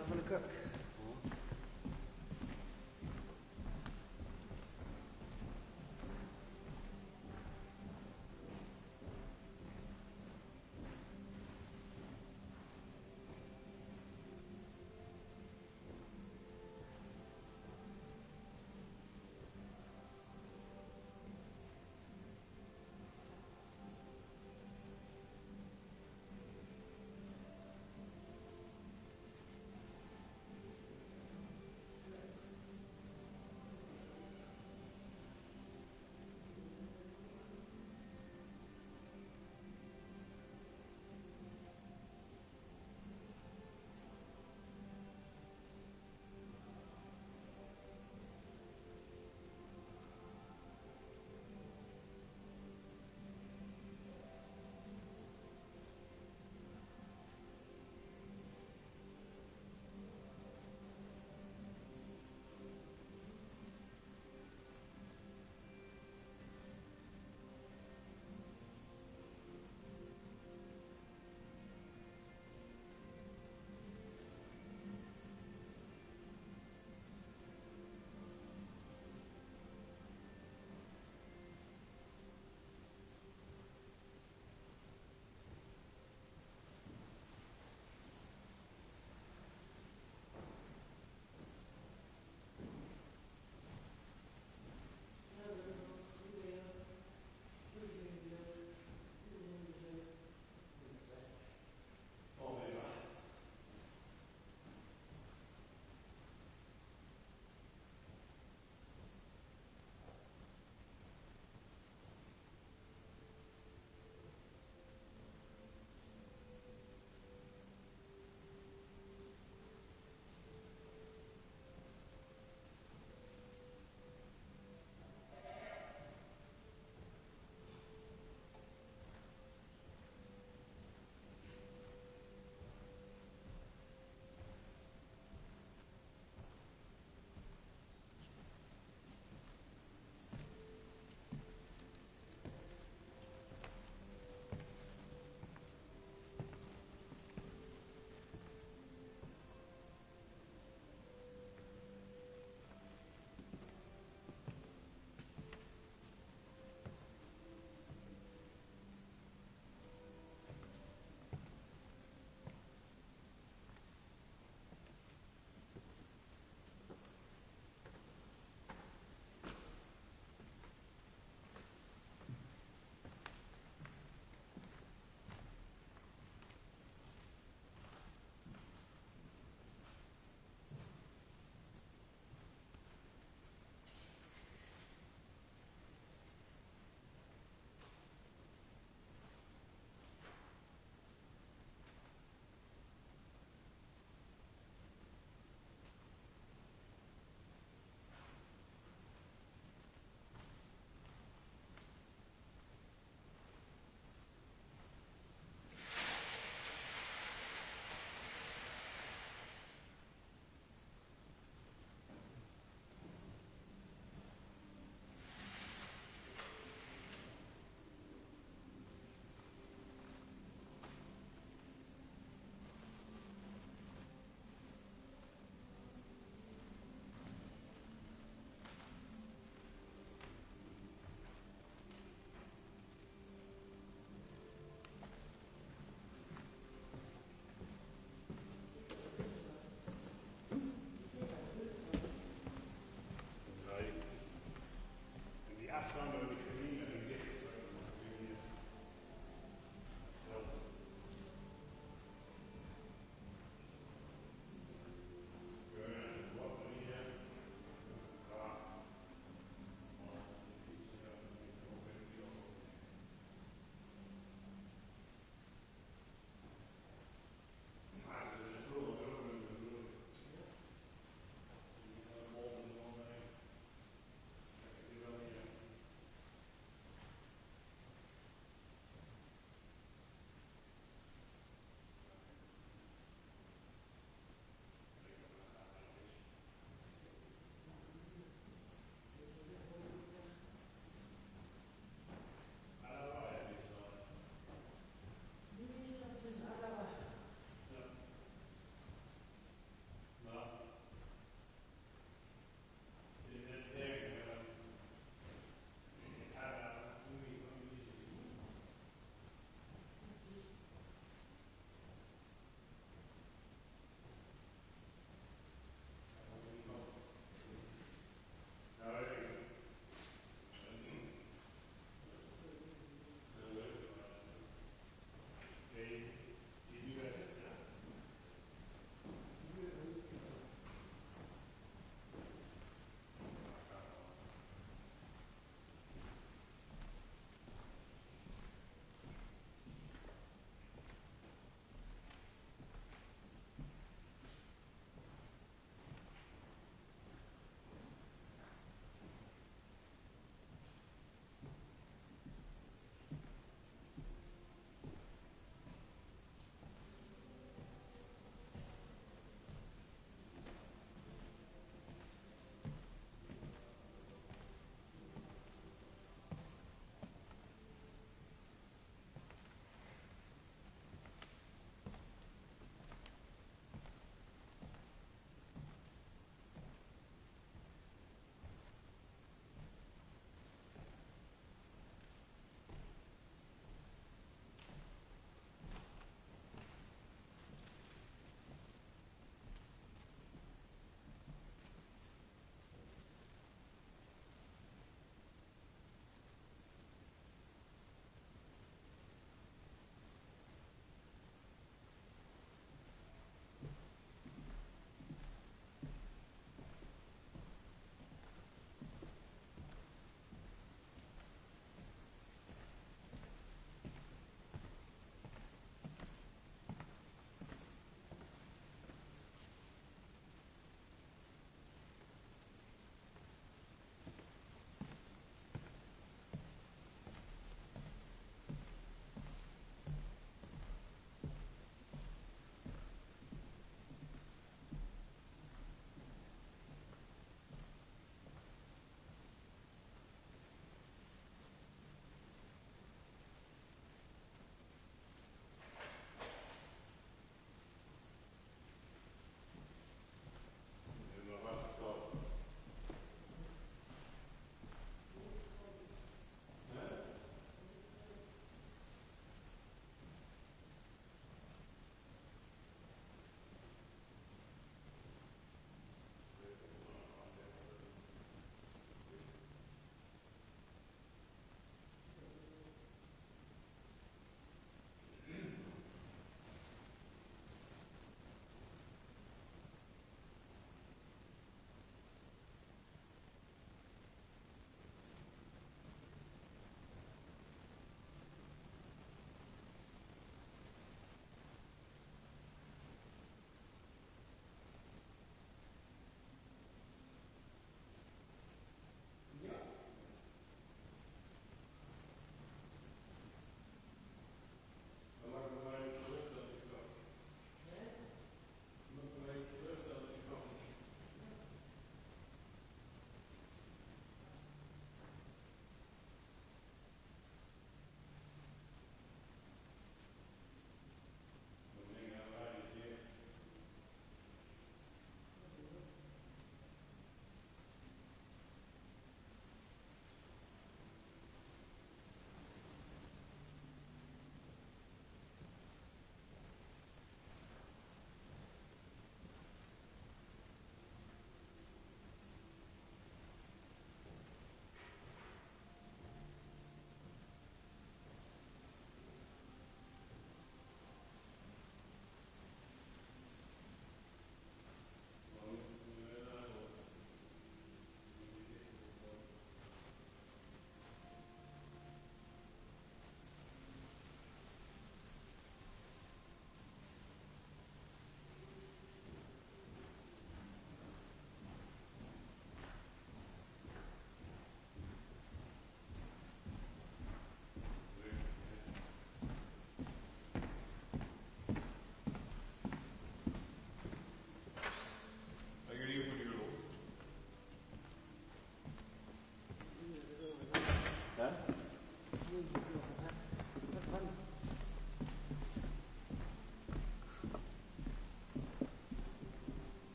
van de kurk.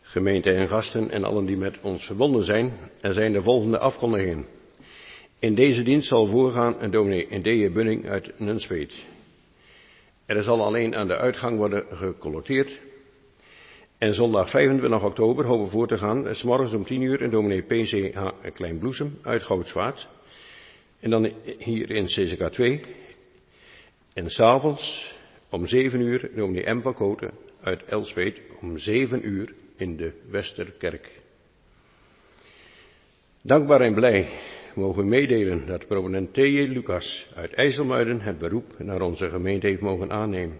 Gemeente en gasten en allen die met ons verbonden zijn, er zijn de volgende afkondigingen. In deze dienst zal voorgaan dominee D.J. Bunning uit Nunspeet. Er zal alleen aan de uitgang worden gecollecteerd. En zondag 25 oktober hopen we voor te gaan, 's morgens om 10 uur, dominee P.C.H. Kleinbloesem uit Goudswaard. En dan hier in CCK 2. En 's avonds om 7 uur, dominee M. van Koten uit Elspeet om 7 uur in de Westerkerk. Dankbaar en blij mogen we meedelen dat proponent T.J. Lucas uit IJsselmuiden het beroep naar onze gemeente heeft mogen aannemen.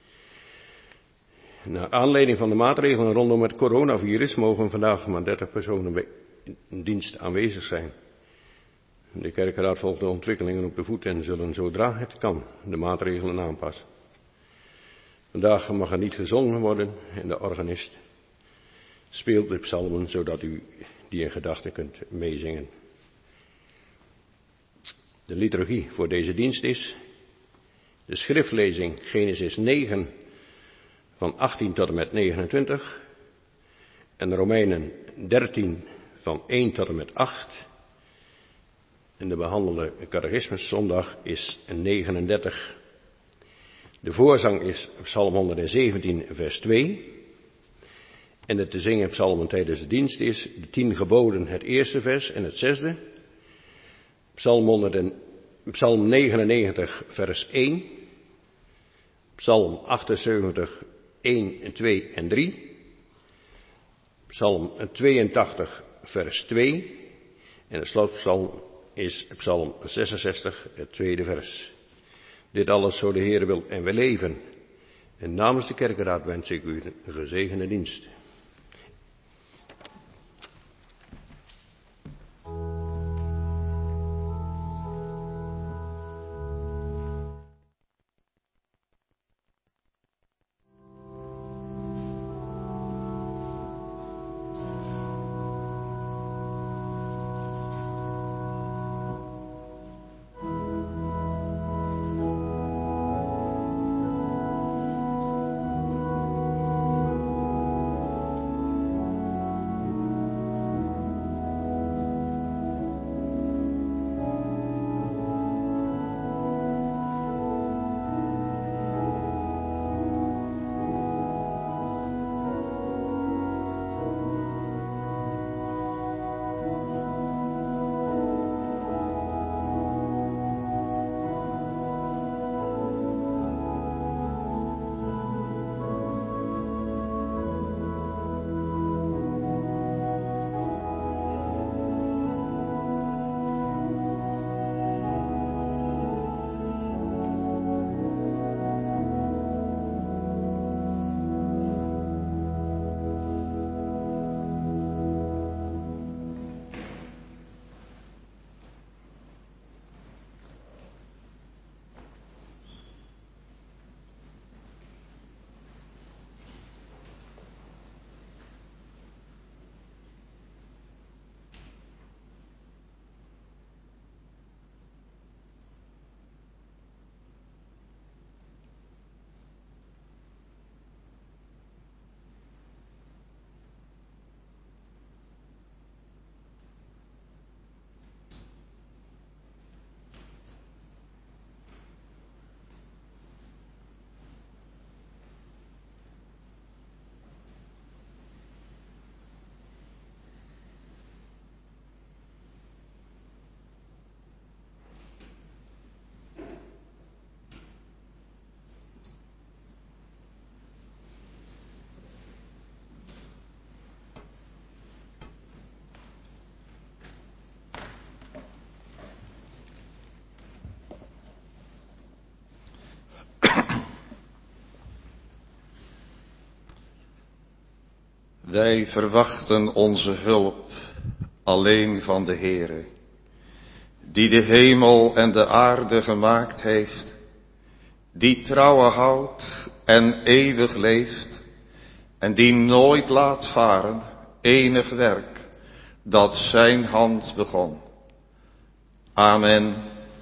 Naar aanleiding van de maatregelen rondom het coronavirus mogen vandaag maar 30 personen bij dienst aanwezig zijn. De kerkenraad volgt de ontwikkelingen op de voet en zullen zodra het kan de maatregelen aanpassen. Vandaag mag er niet gezongen worden en de organist speelt de psalmen zodat u die in gedachten kunt meezingen. De liturgie voor deze dienst is de schriftlezing Genesis 9 van 18 tot en met 29 en Romeinen 13 van 1 tot en met 8 en de behandelde catechismuszondag is 39. De voorzang is Psalm 117 vers 2 en de te zingen psalmen tijdens de dienst is de 10 geboden het eerste vers en het zesde, Psalm 99 vers 1, Psalm 78 1, 2 en 3, Psalm 82 vers 2 en de slotpsalm is Psalm 66 het tweede vers. Dit alles zo de Heer wil en we leven. En namens de kerkenraad wens ik u een gezegende dienst. Wij verwachten onze hulp alleen van de Heere, die de hemel en de aarde gemaakt heeft, die trouwen houdt en eeuwig leeft, en die nooit laat varen enig werk dat zijn hand begon. Amen.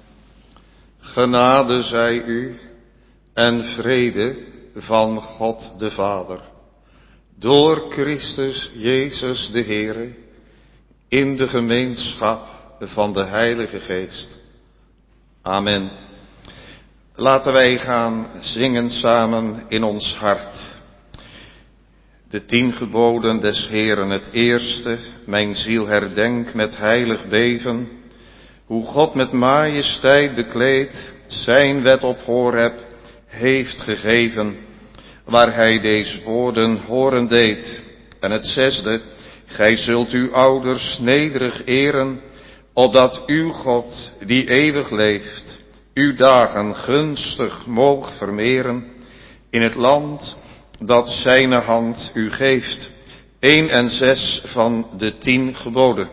Genade zij u en vrede van God de Vader, door Christus Jezus de Heere, in de gemeenschap van de Heilige Geest. Amen. Laten wij gaan zingen samen in ons hart. De 10 geboden des Heeren, het eerste, mijn ziel herdenk met heilig beven, hoe God met majesteit bekleed zijn wet op Horeb heeft gegeven, waar hij deze woorden horen deed. En het 6e, gij zult uw ouders nederig eren, opdat uw God, die eeuwig leeft, uw dagen gunstig moog vermeren in het land dat zijne hand u geeft. 1 en 6 van de 10 geboden.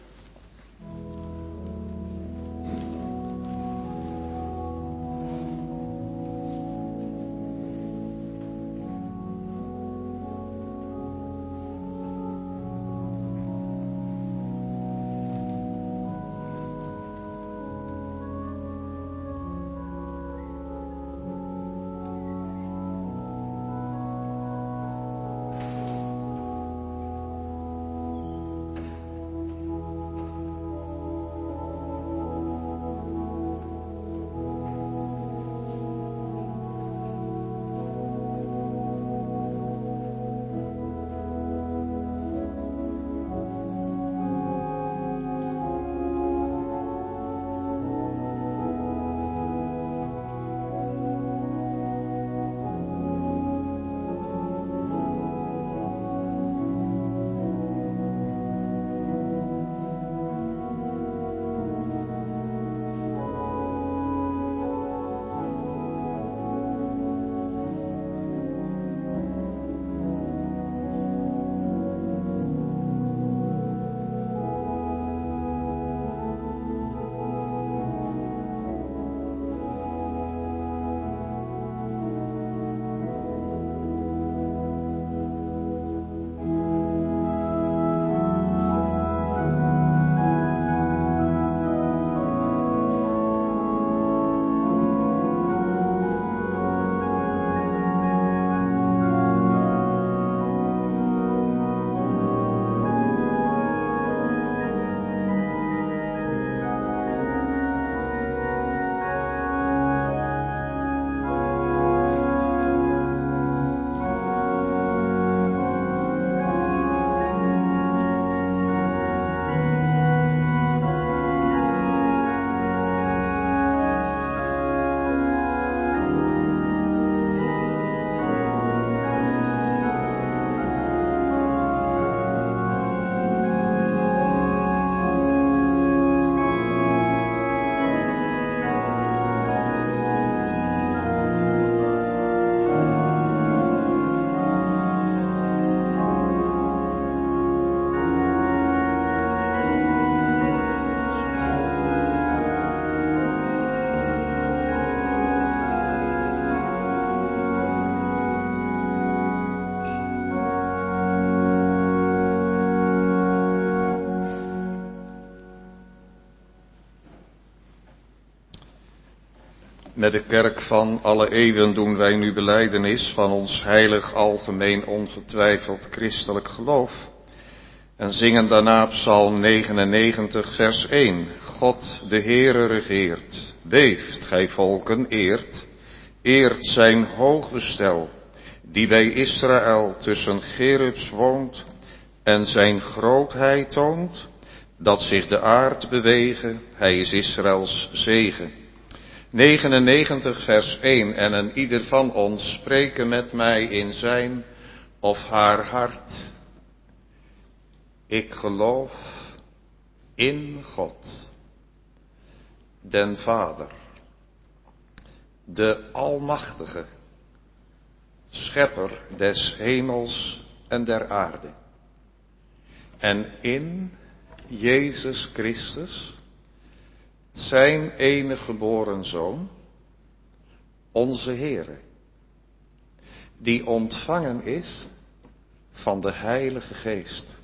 Met de kerk van alle eeuwen doen wij nu belijdenis van ons heilig, algemeen, ongetwijfeld christelijk geloof. En zingen daarna Psalm 99 vers 1. God de Heere regeert, beeft gij volken eert, eert zijn hoog bestel, die bij Israël tussen cherubs woont, en zijn grootheid toont, dat zich de aard bewegen, hij is Israëls zegen. 99 vers 1, en ieder van ons spreken met mij in zijn of haar hart. Ik geloof in God, den Vader, de Almachtige, Schepper des hemels en der aarde, en in Jezus Christus, zijn enige geboren Zoon, onze Heere, die ontvangen is van de Heilige Geest,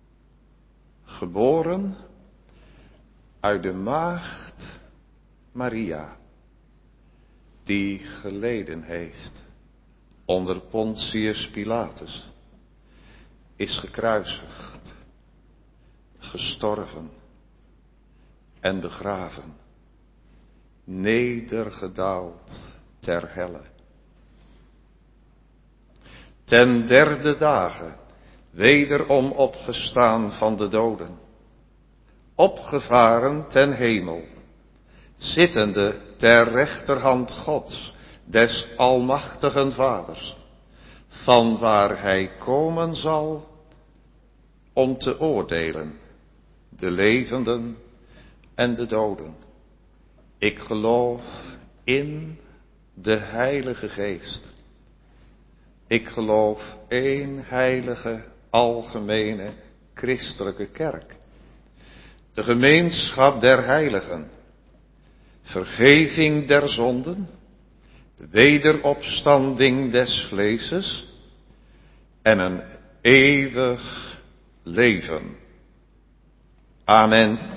geboren uit de maagd Maria, die geleden heeft onder Pontius Pilatus, is gekruisigd, gestorven en begraven, nedergedaald ter helle. Ten derde dage wederom opgestaan van de doden, opgevaren ten hemel, zittende ter rechterhand Gods, des almachtigen Vaders, van waar hij komen zal om te oordelen, de levenden en de doden. Ik geloof in de Heilige Geest. Ik geloof één heilige, algemene, christelijke kerk. De gemeenschap der heiligen. Vergeving der zonden. De wederopstanding des vleeses. En een eeuwig leven. Amen.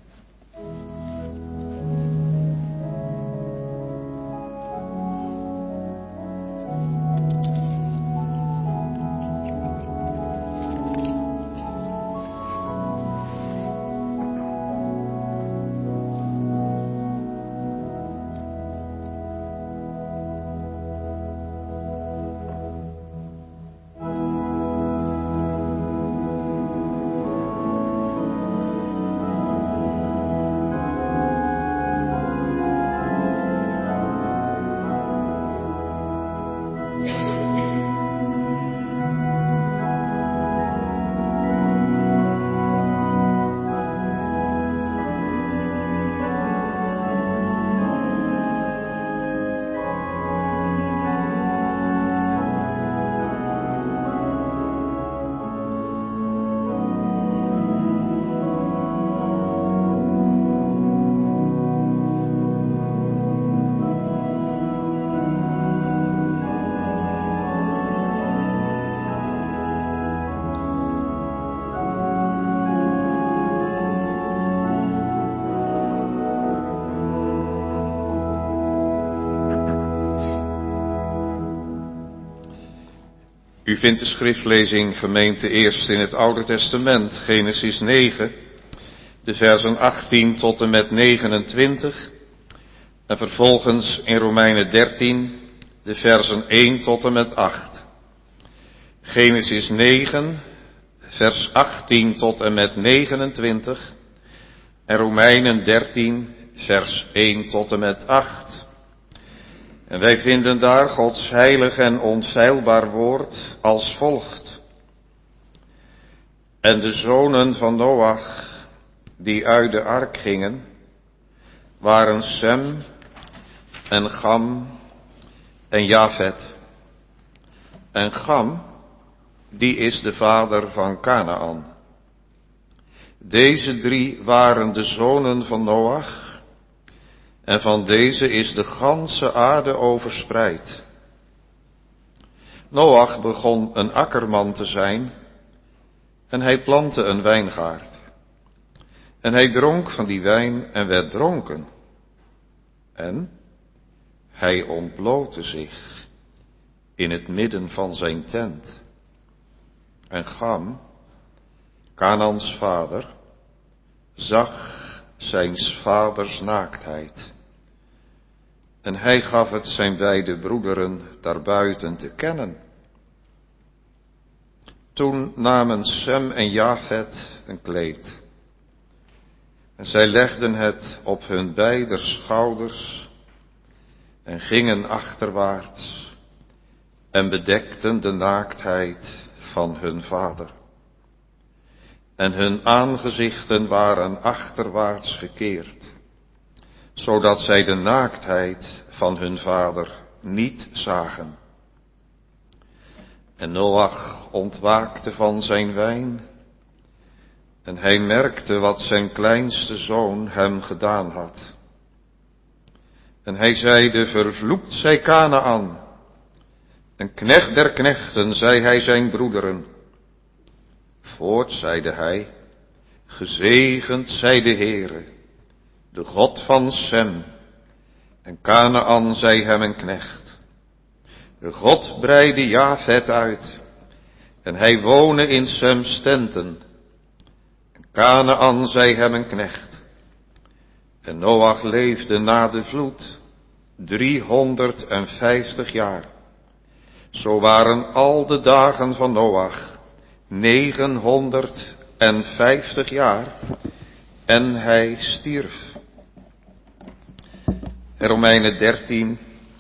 U vindt de schriftlezing, gemeente, eerst in het Oude Testament, Genesis 9, de versen 18 tot en met 29, en vervolgens in Romeinen 13, de versen 1 tot en met 8. Genesis 9, vers 18 tot en met 29, en Romeinen 13, vers 1 tot en met 8. En wij vinden daar Gods heilig en onfeilbaar woord als volgt. En de zonen van Noach, die uit de ark gingen, waren Sem en Cham en Jafet. En Cham, die is de vader van Kanaan. Deze drie waren de zonen van Noach. En van deze is de ganse aarde overspreid. Noach begon een akkerman te zijn en hij plantte een wijngaard. En hij dronk van die wijn en werd dronken. En hij ontblootte zich in het midden van zijn tent. En Cham, Kanaans vader, zag zijns vaders naaktheid. En hij gaf het zijn beide broederen daarbuiten te kennen. Toen namen Sem en Jafet een kleed. En zij legden het op hun beider schouders en gingen achterwaarts en bedekten de naaktheid van hun vader. En hun aangezichten waren achterwaarts gekeerd, zodat zij de naaktheid van hun vader niet zagen. En Noach ontwaakte van zijn wijn, en hij merkte wat zijn kleinste zoon hem gedaan had. En hij zeide, vervloekt zij Kanaan, een knecht der knechten, zei hij zijn broederen. Voort zeide hij, gezegend zij de Heere, de God van Sem, en Kanaan zij hem een knecht. De God breidde Jafet uit, En hij woonde in Sems tenten. En Kanaan zij hem een knecht. En Noach leefde na de vloed 350 jaar. Zo waren al de dagen van Noach 950 jaar. En hij stierf. Romeinen 13,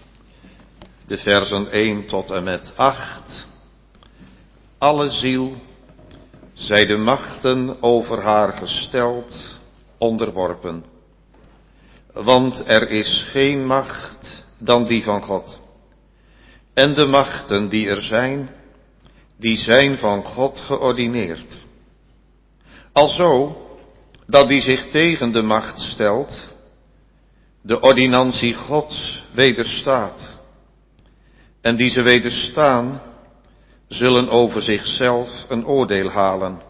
de versen 1 tot en met 8. Alle ziel, zij de machten over haar gesteld, onderworpen. Want er is geen macht dan die van God. En de machten die er zijn, die zijn van God geordineerd. Alzo, dat die zich tegen de macht stelt, de ordinantie Gods wederstaat. En die ze wederstaan, zullen over zichzelf een oordeel halen.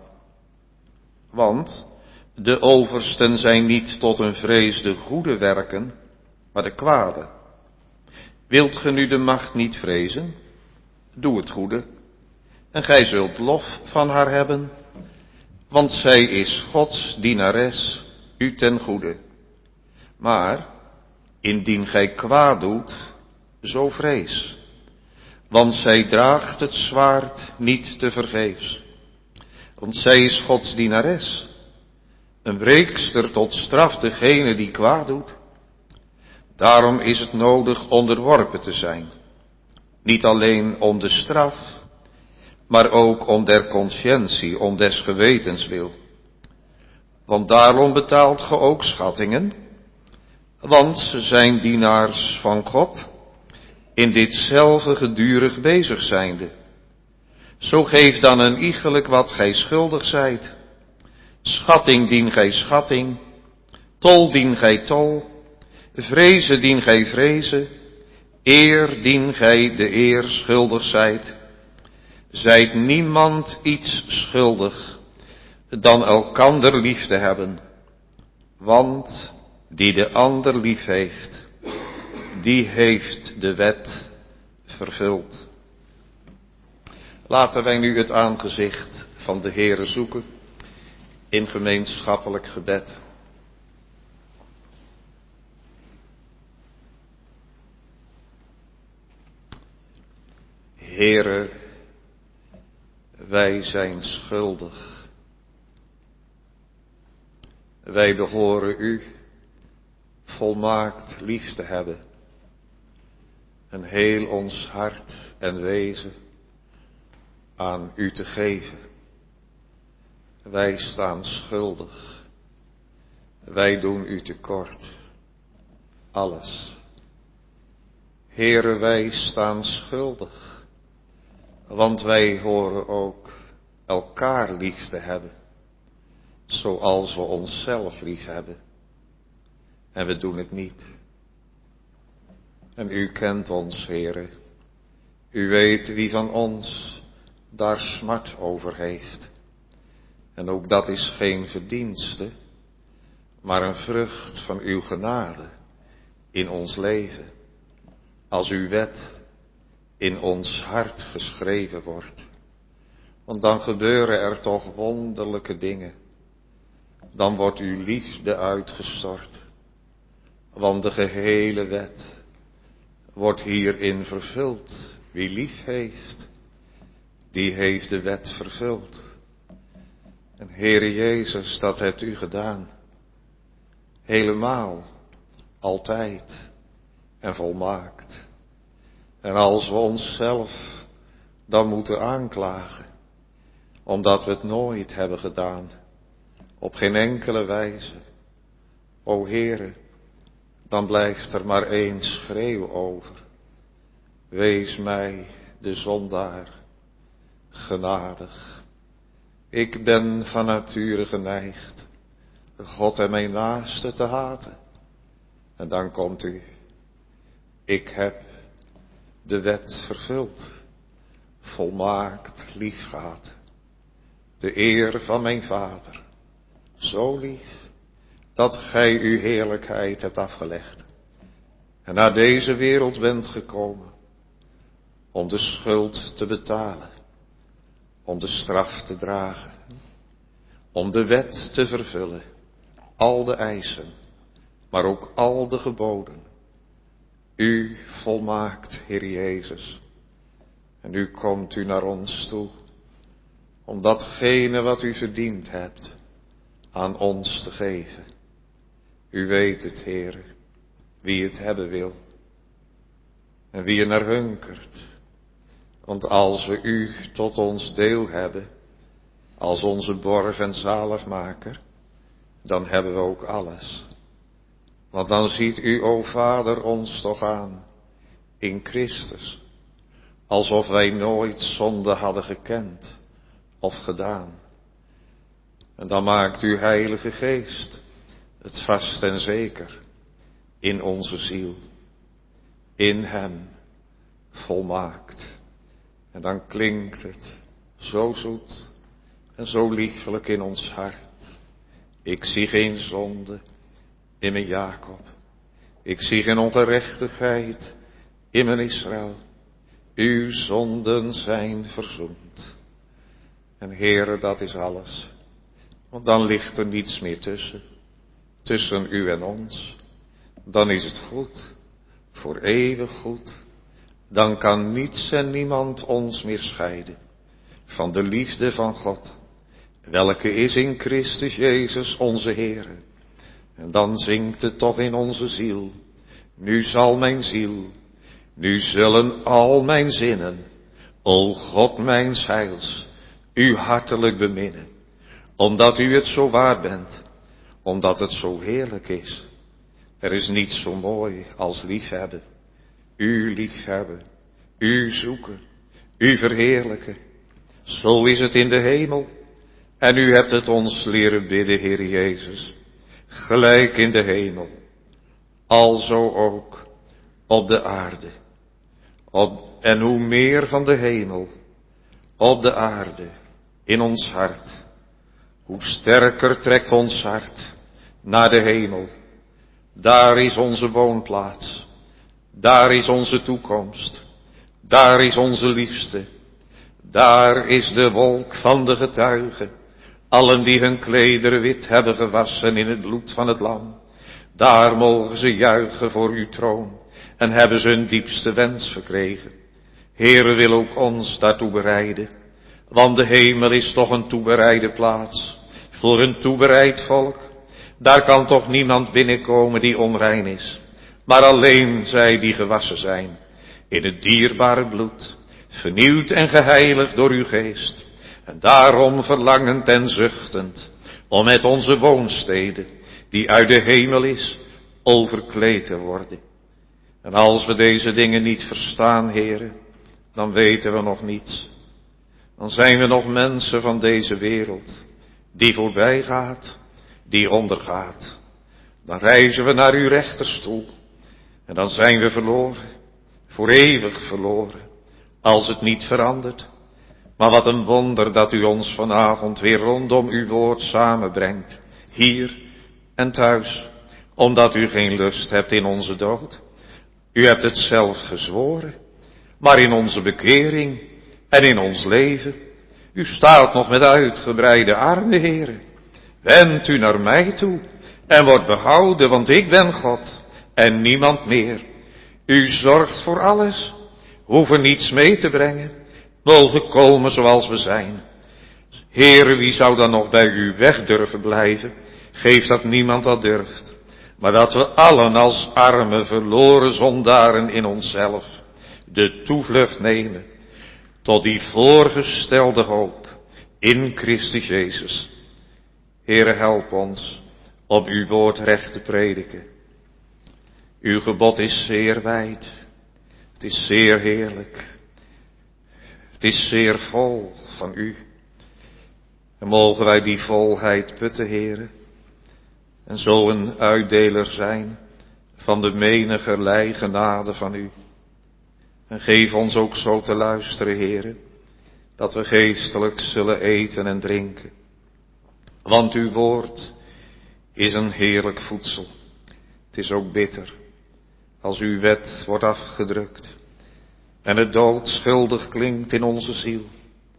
Want de oversten zijn niet tot een vrees de goede werken, maar de kwade. Wilt ge nu de macht niet vrezen? Doe het goede, en gij zult lof van haar hebben, want zij is Gods dienares, u ten goede. Maar, indien gij kwaad doet, zo vrees, want zij draagt het zwaard niet te vergeefs. Want zij is Gods dienares, een wreekster tot straf degene die kwaad doet. Daarom is het nodig onderworpen te zijn, niet alleen om de straf, maar ook om der conscientie, om des gewetens wil. Want daarom betaalt ge ook schattingen, want ze zijn dienaars van God, in ditzelfde gedurig bezig zijnde. Zo geef dan een iegelijk wat gij schuldig zijt. Schatting dien gij schatting, tol dien gij tol, vrezen dien gij vrezen, eer dien gij de eer schuldig zijt. Zijt niemand iets schuldig, dan elkander lief te hebben. Want die de ander lief heeft, die heeft de wet vervuld. Laten wij nu het aangezicht van de Heere zoeken in gemeenschappelijk gebed. Heere, wij zijn schuldig. Wij behoren u volmaakt lief te hebben. En heel ons hart en wezen aan u te geven. Wij staan schuldig. Wij doen u tekort. Alles. Heere, wij staan schuldig. Want wij horen ook elkaar lief te hebben. Zoals we onszelf lief hebben. En we doen het niet. En u kent ons, Heere. U weet wie van ons daar smart over heeft. En ook dat is geen verdienste, maar een vrucht van uw genade in ons leven. Als uw wet in ons hart geschreven wordt. Want dan gebeuren er toch wonderlijke dingen. Dan wordt uw liefde uitgestort. Want de gehele wet wordt hierin vervuld. Wie lief heeft, die heeft de wet vervuld. En Heere Jezus, dat hebt u gedaan. Helemaal, altijd en volmaakt. En als we onszelf dan moeten aanklagen, omdat we het nooit hebben gedaan, op geen enkele wijze, o Heere, dan blijft er maar één schreeuw over. Wees mij, de zondaar, genadig. Ik ben van nature geneigd God en mijn naaste te haten. En dan komt u. Ik heb de wet vervuld, volmaakt lief gehad. De eer van mijn Vader, zo lief, dat gij uw heerlijkheid hebt afgelegd. En naar deze wereld bent gekomen, om de schuld te betalen. om de straf te dragen, om de wet te vervullen, al de eisen, maar ook al de geboden. U volmaakt, Heer Jezus. En nu komt u naar ons toe, om datgene wat u verdiend hebt, aan ons te geven. U weet het, Heer, wie het hebben wil. En wie er naar hunkert. Want als we u tot ons deel hebben, als onze borg en zaligmaker, dan hebben we ook alles. Want dan ziet u, o Vader, ons toch aan, in Christus, alsof wij nooit zonde hadden gekend of gedaan. En dan maakt uw Heilige Geest het vast en zeker in onze ziel, in hem volmaakt. En dan klinkt het zo zoet en zo liefelijk in ons hart. Ik zie geen zonde in mijn Jacob. Ik zie geen ongerechtigheid in mijn Israël. Uw zonden zijn verzoend. En Heere, dat is alles. Want dan ligt er niets meer tussen u en ons. Dan is het goed, voor eeuwig goed. Dan kan niets en niemand ons meer scheiden van de liefde van God, welke is in Christus Jezus onze Heere. En dan zingt het toch in onze ziel, nu zal mijn ziel, nu zullen al mijn zinnen, o God mijns heils, u hartelijk beminnen, omdat u het zo waar bent, omdat het zo heerlijk is. Er is niets zo mooi als liefhebben, u liefhebben, u zoeken, u verheerlijken. Zo is het in de hemel, en u hebt het ons leren bidden, Heer Jezus, gelijk in de hemel, alzo ook op de aarde. En hoe meer van de hemel op de aarde in ons hart, hoe sterker trekt ons hart naar de hemel. Daar is onze woonplaats, daar is onze toekomst, daar is onze liefste, daar is de wolk van de getuigen, allen die hun klederen wit hebben gewassen in het bloed van het lam. Daar mogen ze juichen voor uw troon en hebben ze hun diepste wens verkregen. Heere, wil ook ons daartoe bereiden, want de hemel is toch een toebereide plaats voor een toebereid volk. Daar kan toch niemand binnenkomen die onrein is, maar alleen zij die gewassen zijn in het dierbare bloed, vernieuwd en geheiligd door uw geest. En daarom verlangend en zuchtend om met onze woonstede, die uit de hemel is, overkleed te worden. En als we deze dingen niet verstaan, Heere, dan weten we nog niets. Dan zijn we nog mensen van deze wereld, die voorbij gaat, die ondergaat. Dan reizen we naar uw rechterstoel. En dan zijn we verloren, voor eeuwig verloren, als het niet verandert. Maar wat een wonder dat u ons vanavond weer rondom uw woord samenbrengt, hier en thuis, omdat u geen lust hebt in onze dood. U hebt het zelf gezworen, maar in onze bekering en in ons leven, u staat nog met uitgebreide armen, Heere. Wend u naar mij toe en wordt behouden, want ik ben God en niemand meer. U zorgt voor alles, hoeven niets mee te brengen, mogen komen zoals we zijn. Heere, wie zou dan nog bij u weg durven blijven? Geef dat niemand dat durft, maar dat we allen als arme verloren zondaren in onszelf de toevlucht nemen tot die voorgestelde hoop in Christus Jezus. Heere, help ons om uw woord recht te prediken. Uw gebod is zeer wijd, het is zeer heerlijk, het is zeer vol van u. En mogen wij die volheid putten, Heere, en zo een uitdeler zijn van de menigerlei genade van u. En geef ons ook zo te luisteren, Heere, dat we geestelijk zullen eten en drinken. Want uw woord is een heerlijk voedsel. Het is ook bitter als uw wet wordt afgedrukt en het doodschuldig klinkt in onze ziel.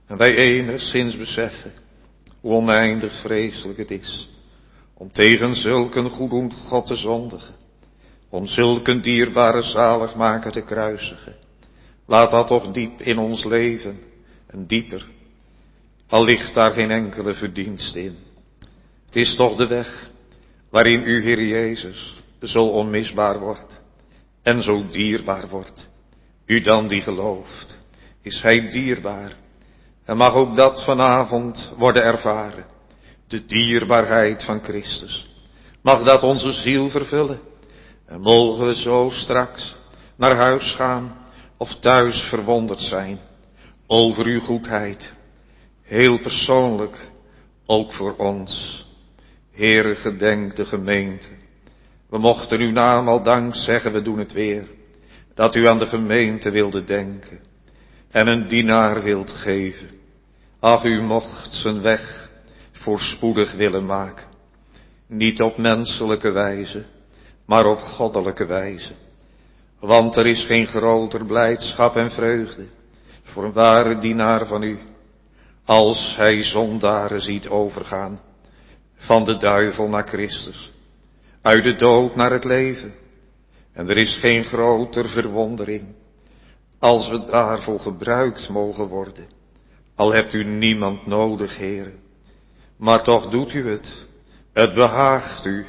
En wij enigszins beseffen hoe oneindig vreselijk het is om tegen zulke goeddoend God te zondigen, om zulke dierbare zaligmaker te kruisigen. Laat dat toch diep in ons leven en dieper, al ligt daar geen enkele verdienst in. Het is toch de weg waarin u, Heer Jezus, zo onmisbaar wordt en zo dierbaar wordt. U dan die gelooft, is Hij dierbaar. En mag ook dat vanavond worden ervaren. De dierbaarheid van Christus. Mag dat onze ziel vervullen. En mogen we zo straks naar huis gaan of thuis verwonderd zijn over uw goedheid. Heel persoonlijk, ook voor ons. Heere, gedenk de gemeente. We mochten uw naam al dank zeggen, we doen het weer. Dat u aan de gemeente wilde denken en een dienaar wilt geven. Ach, u mocht zijn weg voorspoedig willen maken. Niet op menselijke wijze, maar op goddelijke wijze. Want er is geen groter blijdschap en vreugde voor een ware dienaar van u, als hij zondaren ziet overgaan, van de duivel naar Christus, uit de dood naar het leven. En er is geen groter verwondering, als we daarvoor gebruikt mogen worden. Al hebt u niemand nodig, Heere, maar toch doet u het. Het behaagt u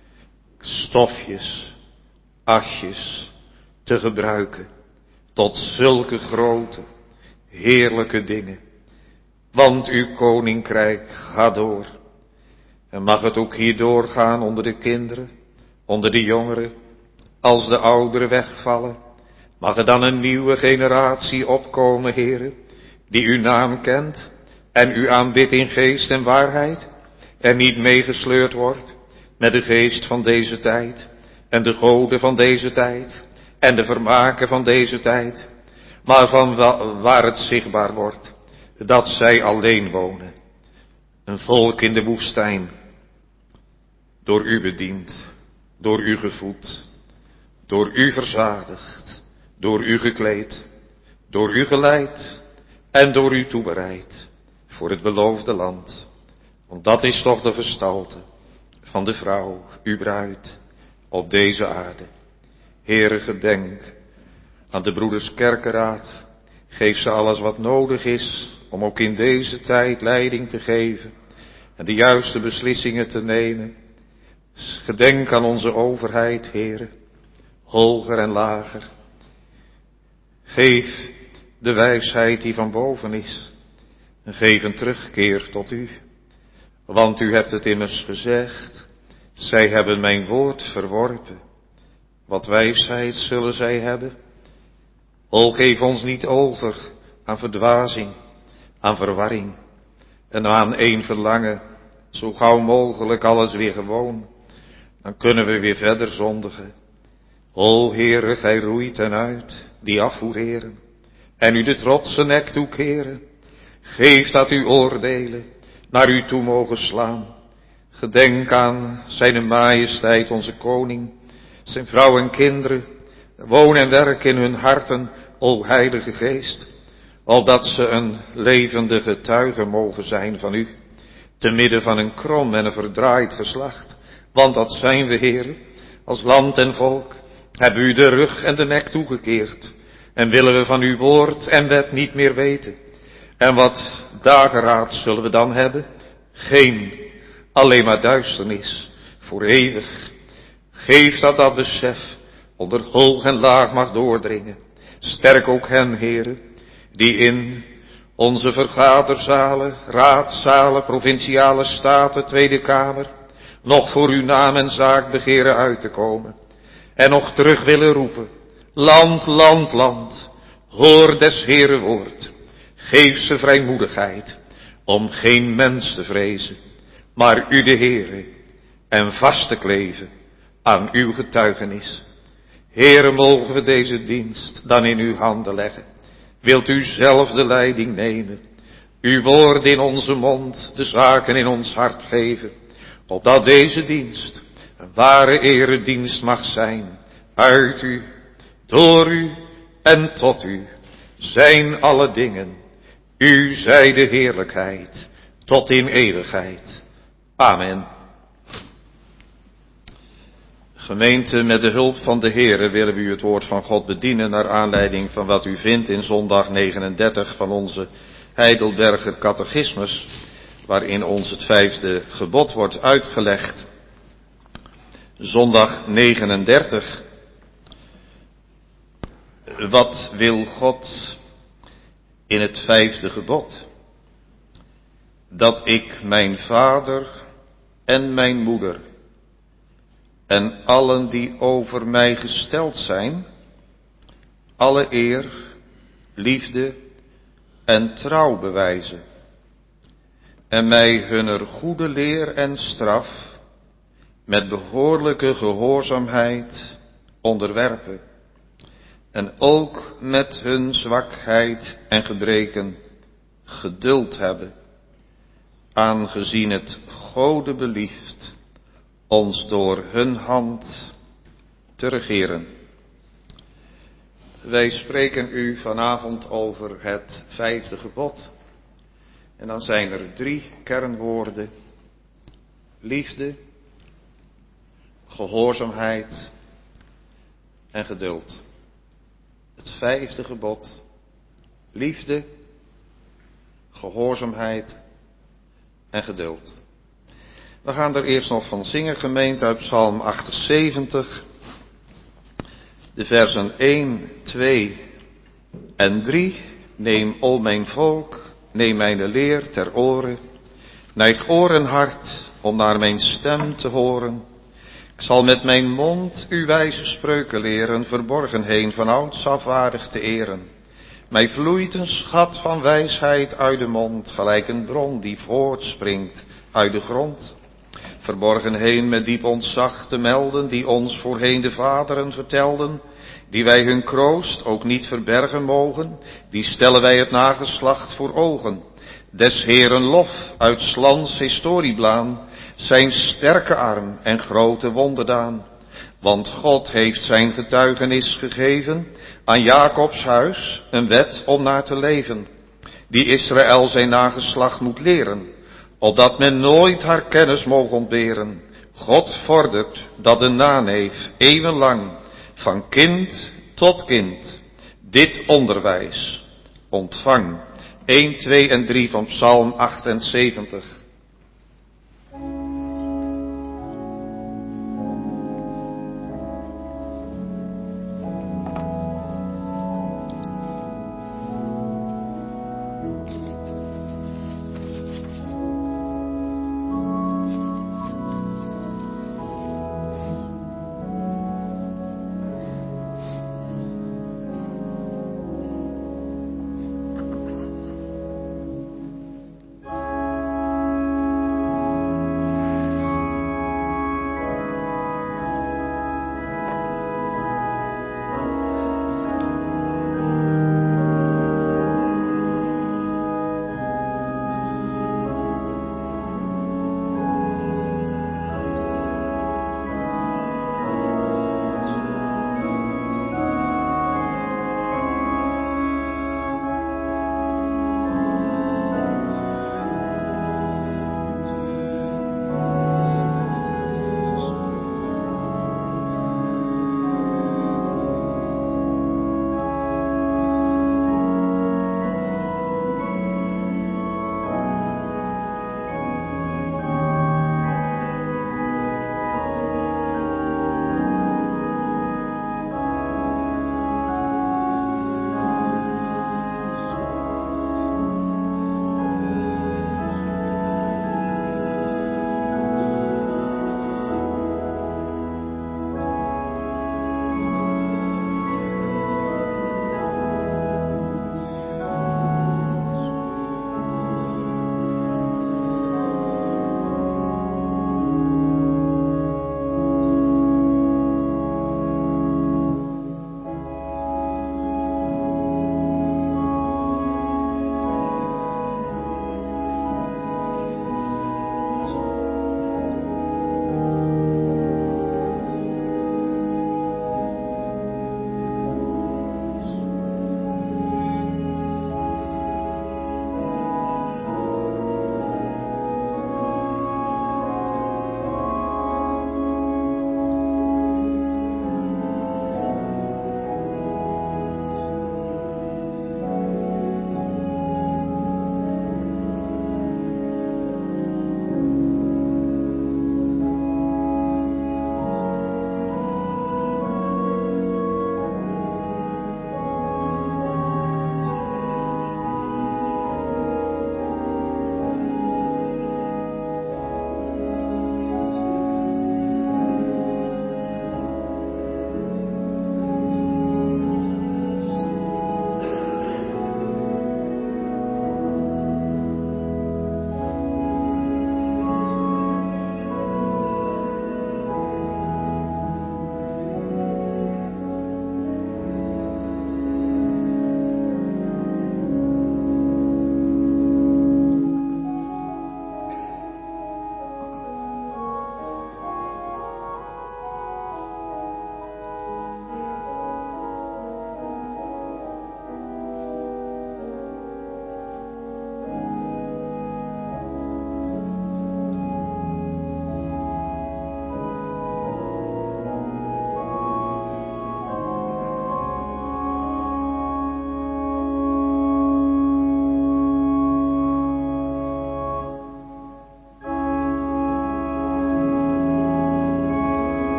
stofjes, asjes te gebruiken tot zulke grote, heerlijke dingen. Want uw koninkrijk gaat door. En mag het ook hier doorgaan onder de kinderen, onder de jongeren, als de ouderen wegvallen. Mag er dan een nieuwe generatie opkomen, Heere, die uw naam kent en u aanbidt in geest en waarheid, en niet meegesleurd wordt met de geest van deze tijd en de goden van deze tijd en de vermaken van deze tijd, maar van waar het zichtbaar wordt dat zij alleen wonen. Een volk in de woestijn, door u bediend, door u gevoed, door u verzadigd, door u gekleed, door u geleid en door u toebereid voor het beloofde land. Want dat is toch de gestalte van de vrouw, uw bruid, op deze aarde. Heere, gedenk aan de broeders kerkenraad. Geef ze alles wat nodig is om ook in deze tijd leiding te geven en de juiste beslissingen te nemen. Gedenk aan onze overheid, Heere, hoger en lager. Geef de wijsheid die van boven is en geef een terugkeer tot u. Want u hebt het immers gezegd, zij hebben mijn woord verworpen. Wat wijsheid zullen zij hebben? O, geef ons niet over aan verdwazing, aan verwarring en aan één verlangen, zo gauw mogelijk alles weer gewoon. Dan kunnen we weer verder zondigen. O Heere, gij roeit hen uit, die afvoerheren, en u de trotse nek toekeren. Geef dat uw oordelen naar u toe mogen slaan. Gedenk aan zijn majesteit onze koning, zijn vrouw en kinderen. Woon en werk in hun harten, o heilige geest, opdat ze een levende getuige mogen zijn van u, te midden van een krom en een verdraaid geslacht. Want dat zijn we, Heere, als land en volk, hebben u de rug en de nek toegekeerd, en willen we van uw woord en wet niet meer weten. En wat dageraad zullen we dan hebben? Geen, alleen maar duisternis, voor eeuwig. Geef dat besef onder hoog en laag mag doordringen. Sterk ook hen, Heere, die in onze vergaderzalen, raadzalen, provinciale staten, Tweede Kamer, nog voor uw naam en zaak begeren uit te komen. En nog terug willen roepen, land, land, land, hoor des Heere woord. Geef ze vrijmoedigheid om geen mens te vrezen, maar u de Heere, en vast te kleven aan uw getuigenis. Heere, mogen we deze dienst dan in uw handen leggen. Wilt u zelf de leiding nemen, uw woord in onze mond, de zaken in ons hart geven, opdat deze dienst een ware eredienst mag zijn. Uit u, door u en tot u zijn alle dingen, U zij de heerlijkheid tot in eeuwigheid. Amen. Gemeente, met de hulp van de Heere willen we u het woord van God bedienen naar aanleiding van wat u vindt in zondag 39 van onze Heidelberger catechismus, waarin ons het 5e gebod wordt uitgelegd. Zondag 39. Wat wil God in het 5e gebod? Dat ik mijn vader en mijn moeder en allen die over mij gesteld zijn, alle eer, liefde en trouw bewijzen, en mij hunner goede leer en straf met behoorlijke gehoorzaamheid onderwerpen, en ook met hun zwakheid en gebreken geduld hebben, aangezien het Gode belieft ons door hun hand te regeren. Wij spreken u vanavond over het 5e gebod. En dan zijn er 3 kernwoorden: liefde, gehoorzaamheid en geduld. Het 5e gebod: liefde, gehoorzaamheid en geduld. We gaan er eerst nog van zingen, gemeente, uit Psalm 78, de versen 1, 2 en 3. Neem, o mijn volk, neem mijn leer ter oren, neig oor en hart om naar mijn stem te horen. Ik zal met mijn mond uw wijze spreuken leren, verborgen heen van ouds af waardig te eren. Mij vloeit een schat van wijsheid uit de mond, gelijk een bron die voortspringt uit de grond. Verborgen heen met diep ontzag te melden, die ons voorheen de vaderen vertelden, die wij hun kroost ook niet verbergen mogen, die stellen wij het nageslacht voor ogen. Des Heeren lof uit 's lands historieblaan, zijn sterke arm en grote wonderdaan. Want God heeft zijn getuigenis gegeven aan Jacobs huis, een wet om naar te leven, die Israël zijn nageslacht moet leren, opdat men nooit haar kennis moge ontberen. God vordert dat de naneef eeuwenlang van kind tot kind dit onderwijs ontvang. 1, 2 en 3 van Psalm 78.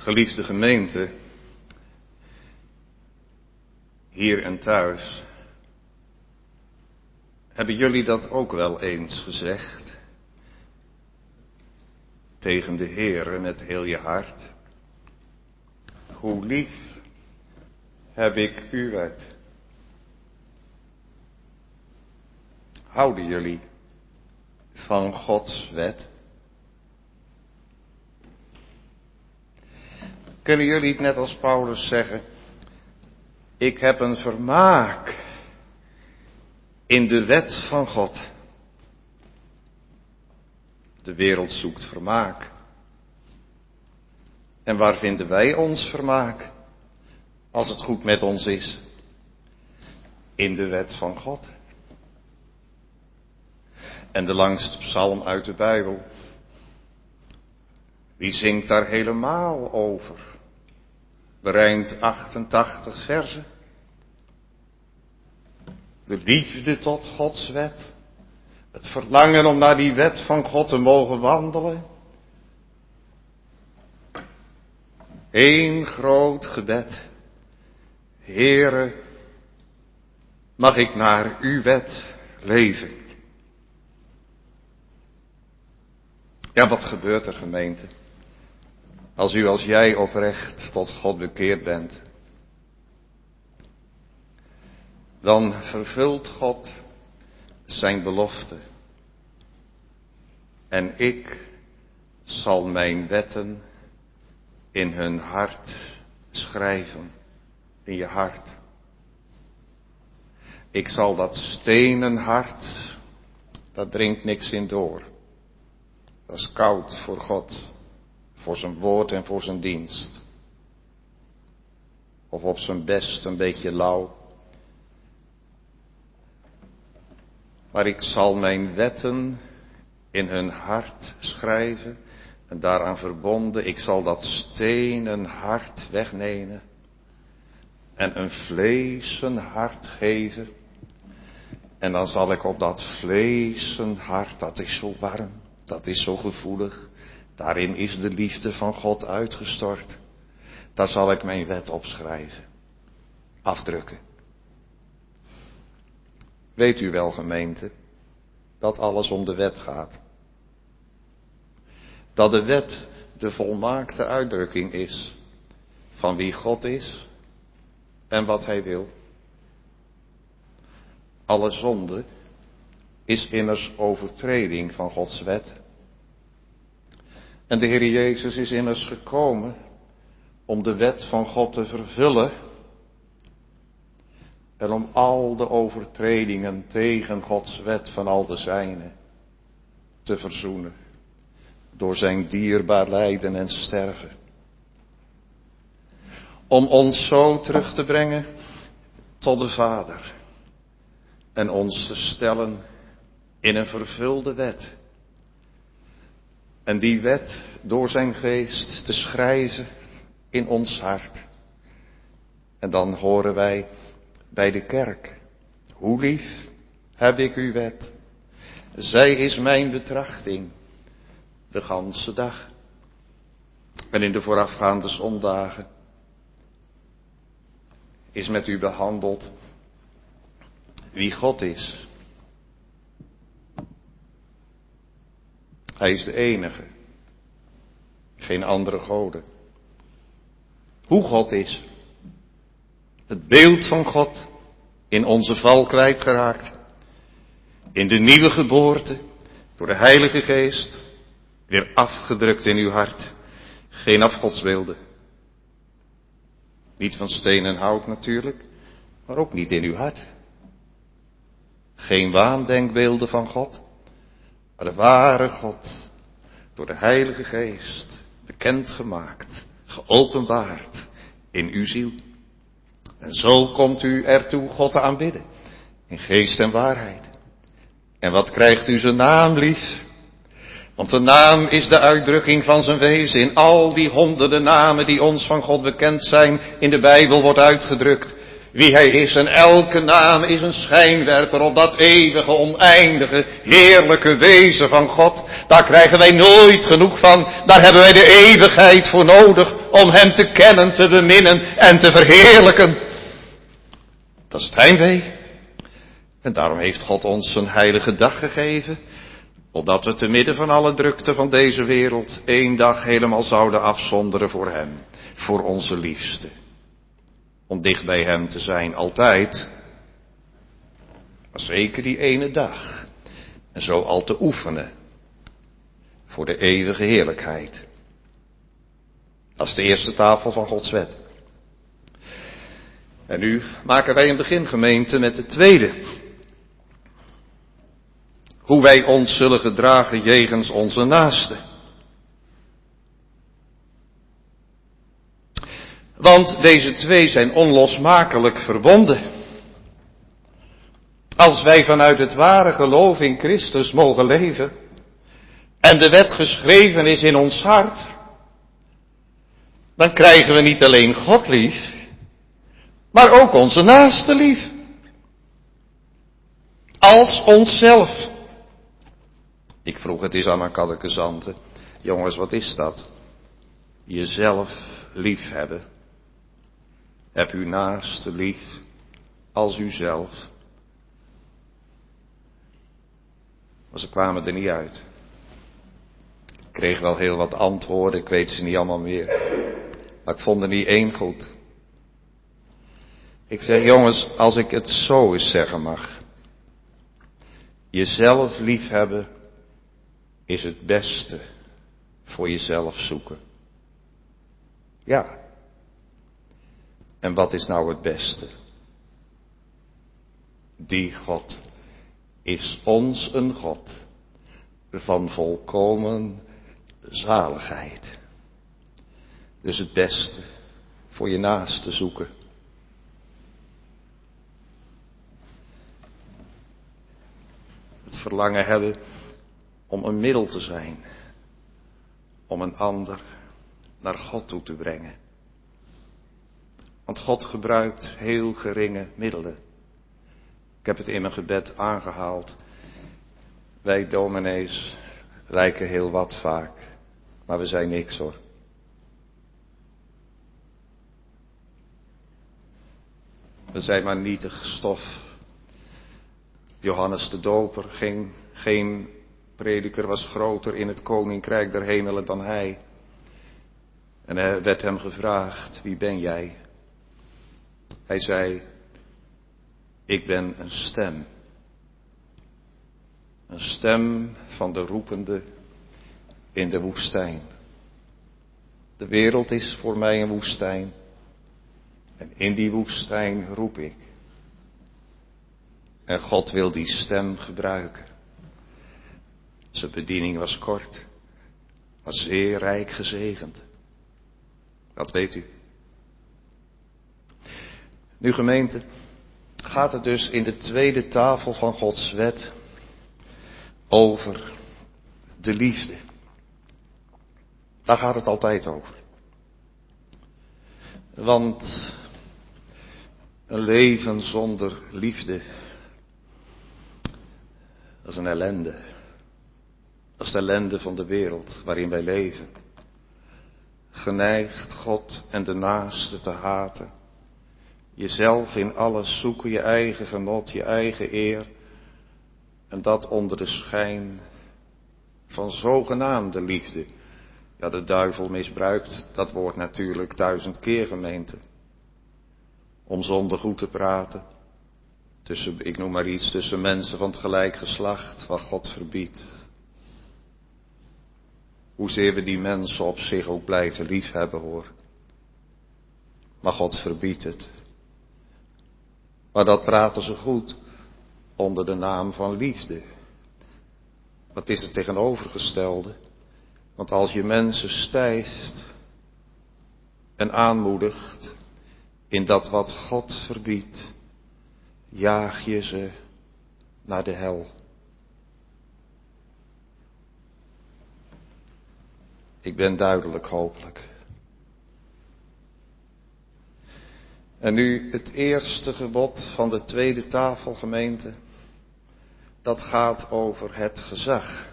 Geliefde gemeente, hier en thuis, hebben jullie dat ook wel eens gezegd? Tegen de Heere met heel je hart. Hoe lief heb ik uw wet. Houden jullie van Gods wet? Kunnen jullie het net als Paulus zeggen? Ik heb een vermaak in de wet van God. De wereld zoekt vermaak. En waar vinden wij ons vermaak? Als het goed met ons is. In de wet van God. En de langste psalm uit de Bijbel. Wie zingt daar helemaal over? Berijmt 88 verzen. De liefde tot Gods wet. Het verlangen om naar die wet van God te mogen wandelen. Eén groot gebed. Heere, mag ik naar uw wet leven? Ja, wat gebeurt er, gemeente? Als u als jij oprecht tot God bekeerd bent. Dan vervult God zijn belofte. En ik zal mijn wetten in hun hart schrijven. In je hart. Ik zal dat stenen hart, daar dringt niks in door. Dat is koud voor God. Voor zijn woord en voor zijn dienst. Of op zijn best een beetje lauw. Maar ik zal mijn wetten in hun hart schrijven. En daaraan verbonden, ik zal dat stenen hart wegnemen. En een vleesen hart geven. En dan zal ik op dat vleesen hart, dat is zo warm, dat is zo gevoelig. Daarin is de liefde van God uitgestort. Daar zal ik mijn wet opschrijven. Afdrukken. Weet u wel, gemeente, dat alles om de wet gaat. Dat de wet de volmaakte uitdrukking is van wie God is en wat hij wil. Alle zonde is immers overtreding van Gods wet. En de Heer Jezus is immers gekomen om de wet van God te vervullen. En om al de overtredingen tegen Gods wet van al de zijnen te verzoenen. Door zijn dierbaar lijden en sterven. Om ons zo terug te brengen tot de Vader. En ons te stellen in een vervulde wet. En die wet door zijn geest te schrijven in ons hart. En dan horen wij bij de kerk. Hoe lief heb ik uw wet. Zij is mijn betrachting. De ganse dag. En in de voorafgaande zondagen is met u behandeld wie God is. Hij is de enige. Geen andere goden. Hoe God is. Het beeld van God in onze val kwijtgeraakt. In de nieuwe geboorte door de Heilige Geest weer afgedrukt in uw hart. Geen afgodsbeelden. Niet van steen en hout natuurlijk, maar ook niet in uw hart. Geen waandenkbeelden van God, maar de ware God, door de Heilige Geest, bekendgemaakt, geopenbaard in uw ziel. En zo komt u ertoe God te aanbidden, in geest en waarheid. En wat krijgt u zijn naam lief? Want de naam is de uitdrukking van zijn wezen. In al die honderden namen die ons van God bekend zijn, in de Bijbel wordt uitgedrukt. wie hij is en elke naam is een schijnwerper op dat eeuwige, oneindige, heerlijke wezen van God. Daar krijgen wij nooit genoeg van. Daar hebben wij de eeuwigheid voor nodig om hem te kennen, te beminnen en te verheerlijken. Dat is het heimwee. En daarom heeft God ons een heilige dag gegeven, opdat we te midden van alle drukte van deze wereld 1 dag helemaal zouden afzonderen voor hem, voor onze liefste. Om dicht bij hem te zijn, altijd. Maar zeker die ene dag. En zo al te oefenen. Voor de eeuwige heerlijkheid. Dat is de eerste tafel van Gods wet. En nu maken wij een begingemeente met de tweede. Hoe wij ons zullen gedragen jegens onze naasten. Want deze twee zijn onlosmakelijk verbonden. Als wij vanuit het ware geloof in Christus mogen leven en de wet geschreven is in ons hart, dan krijgen we niet alleen God lief, maar ook onze naaste lief. Als onszelf. Ik vroeg het eens aan mijn catechizanten. Jongens, wat is dat? Jezelf lief hebben. Heb uw naaste lief als uzelf. Maar ze kwamen er niet uit. Ik kreeg wel heel wat antwoorden, ik weet ze niet allemaal meer. Maar ik vond er niet één goed. Ik zeg, jongens, als ik het zo eens zeggen mag. Jezelf liefhebben is het beste voor jezelf zoeken. Ja. En wat is nou het beste? Die God is ons een God van volkomen zaligheid. Dus het beste voor je naaste zoeken. Het verlangen hebben om een middel te zijn. Om een ander naar God toe te brengen. Want God gebruikt heel geringe middelen. Ik heb het in mijn gebed aangehaald. Wij dominees lijken heel wat vaak. Maar we zijn niks hoor. We zijn maar nietig stof. Johannes de Doper, geen prediker was groter in het koninkrijk der hemelen dan hij. En er werd hem gevraagd, wie ben jij? Hij zei, ik ben een stem. Een stem van de roepende in de woestijn. De wereld is voor mij een woestijn. En in die woestijn roep ik. En God wil die stem gebruiken. Zijn bediening was kort, maar zeer rijk gezegend. Dat weet u. Nu gemeente, gaat het dus in de tweede tafel van Gods wet over de liefde. Daar gaat het altijd over. Want een leven zonder liefde, dat is een ellende. Dat is de ellende van de wereld waarin wij leven. Geneigd God en de naaste te haten. Jezelf in alles zoeken, je eigen genot, je eigen eer. En dat onder de schijn van zogenaamde liefde. Ja, de duivel misbruikt dat woord natuurlijk 1000 keer, gemeente. Om zonder goed te praten. Ik noem maar iets, tussen mensen van het gelijk geslacht, wat God verbiedt. Hoezeer we die mensen op zich ook blijven liefhebben hoor. Maar God verbiedt het. Maar dat praten ze goed onder de naam van liefde. Wat is het tegenovergestelde? Want als je mensen stijft en aanmoedigt in dat wat God verbiedt, jaag je ze naar de hel. Ik ben duidelijk hopelijk. En nu het eerste gebod van de tweede tafelgemeente, dat gaat over het gezag.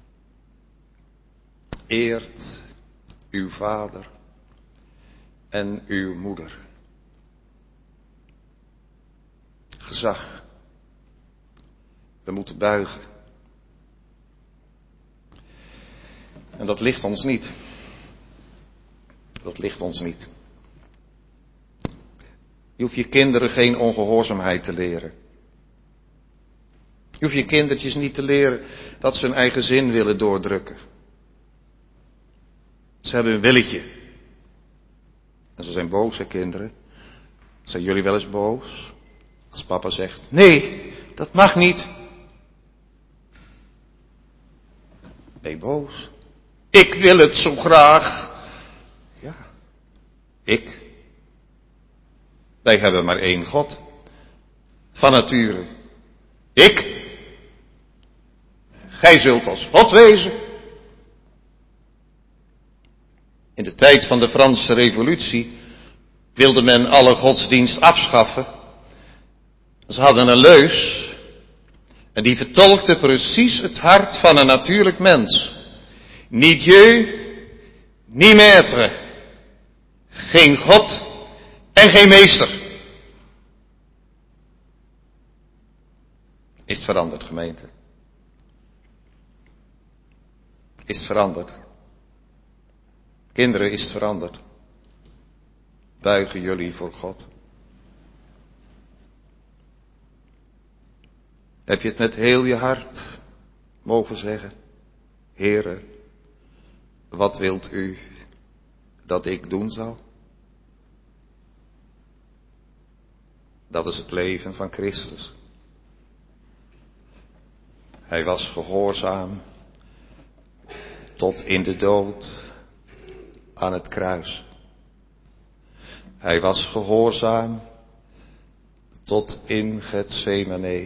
Eert uw vader en uw moeder. Gezag. We moeten buigen. En dat ligt ons niet. Dat ligt ons niet. Je hoeft je kinderen geen ongehoorzaamheid te leren. Je hoeft je kindertjes niet te leren dat ze hun eigen zin willen doordrukken. Ze hebben een willetje. En ze zijn boos, hè, kinderen. Zijn jullie wel eens boos? Als papa zegt, nee, dat mag niet. Ben je boos? Ik wil het zo graag. Ja, ik. Wij hebben maar één God. Van nature. Ik. Gij zult als God wezen. In de tijd van de Franse Revolutie wilde men alle godsdienst afschaffen. Ze hadden een leus. En die vertolkte precies het hart van een natuurlijk mens. Ni Dieu, ni maître. Geen God en geen meester. Is het veranderd, gemeente? Is het veranderd? Kinderen, is het veranderd? Buigen jullie voor God? Heb je het met heel je hart mogen zeggen? Heere, wat wilt u dat ik doen zal? Dat is het leven van Christus. Hij was gehoorzaam tot in de dood aan het kruis. Hij was gehoorzaam tot in Getsemane,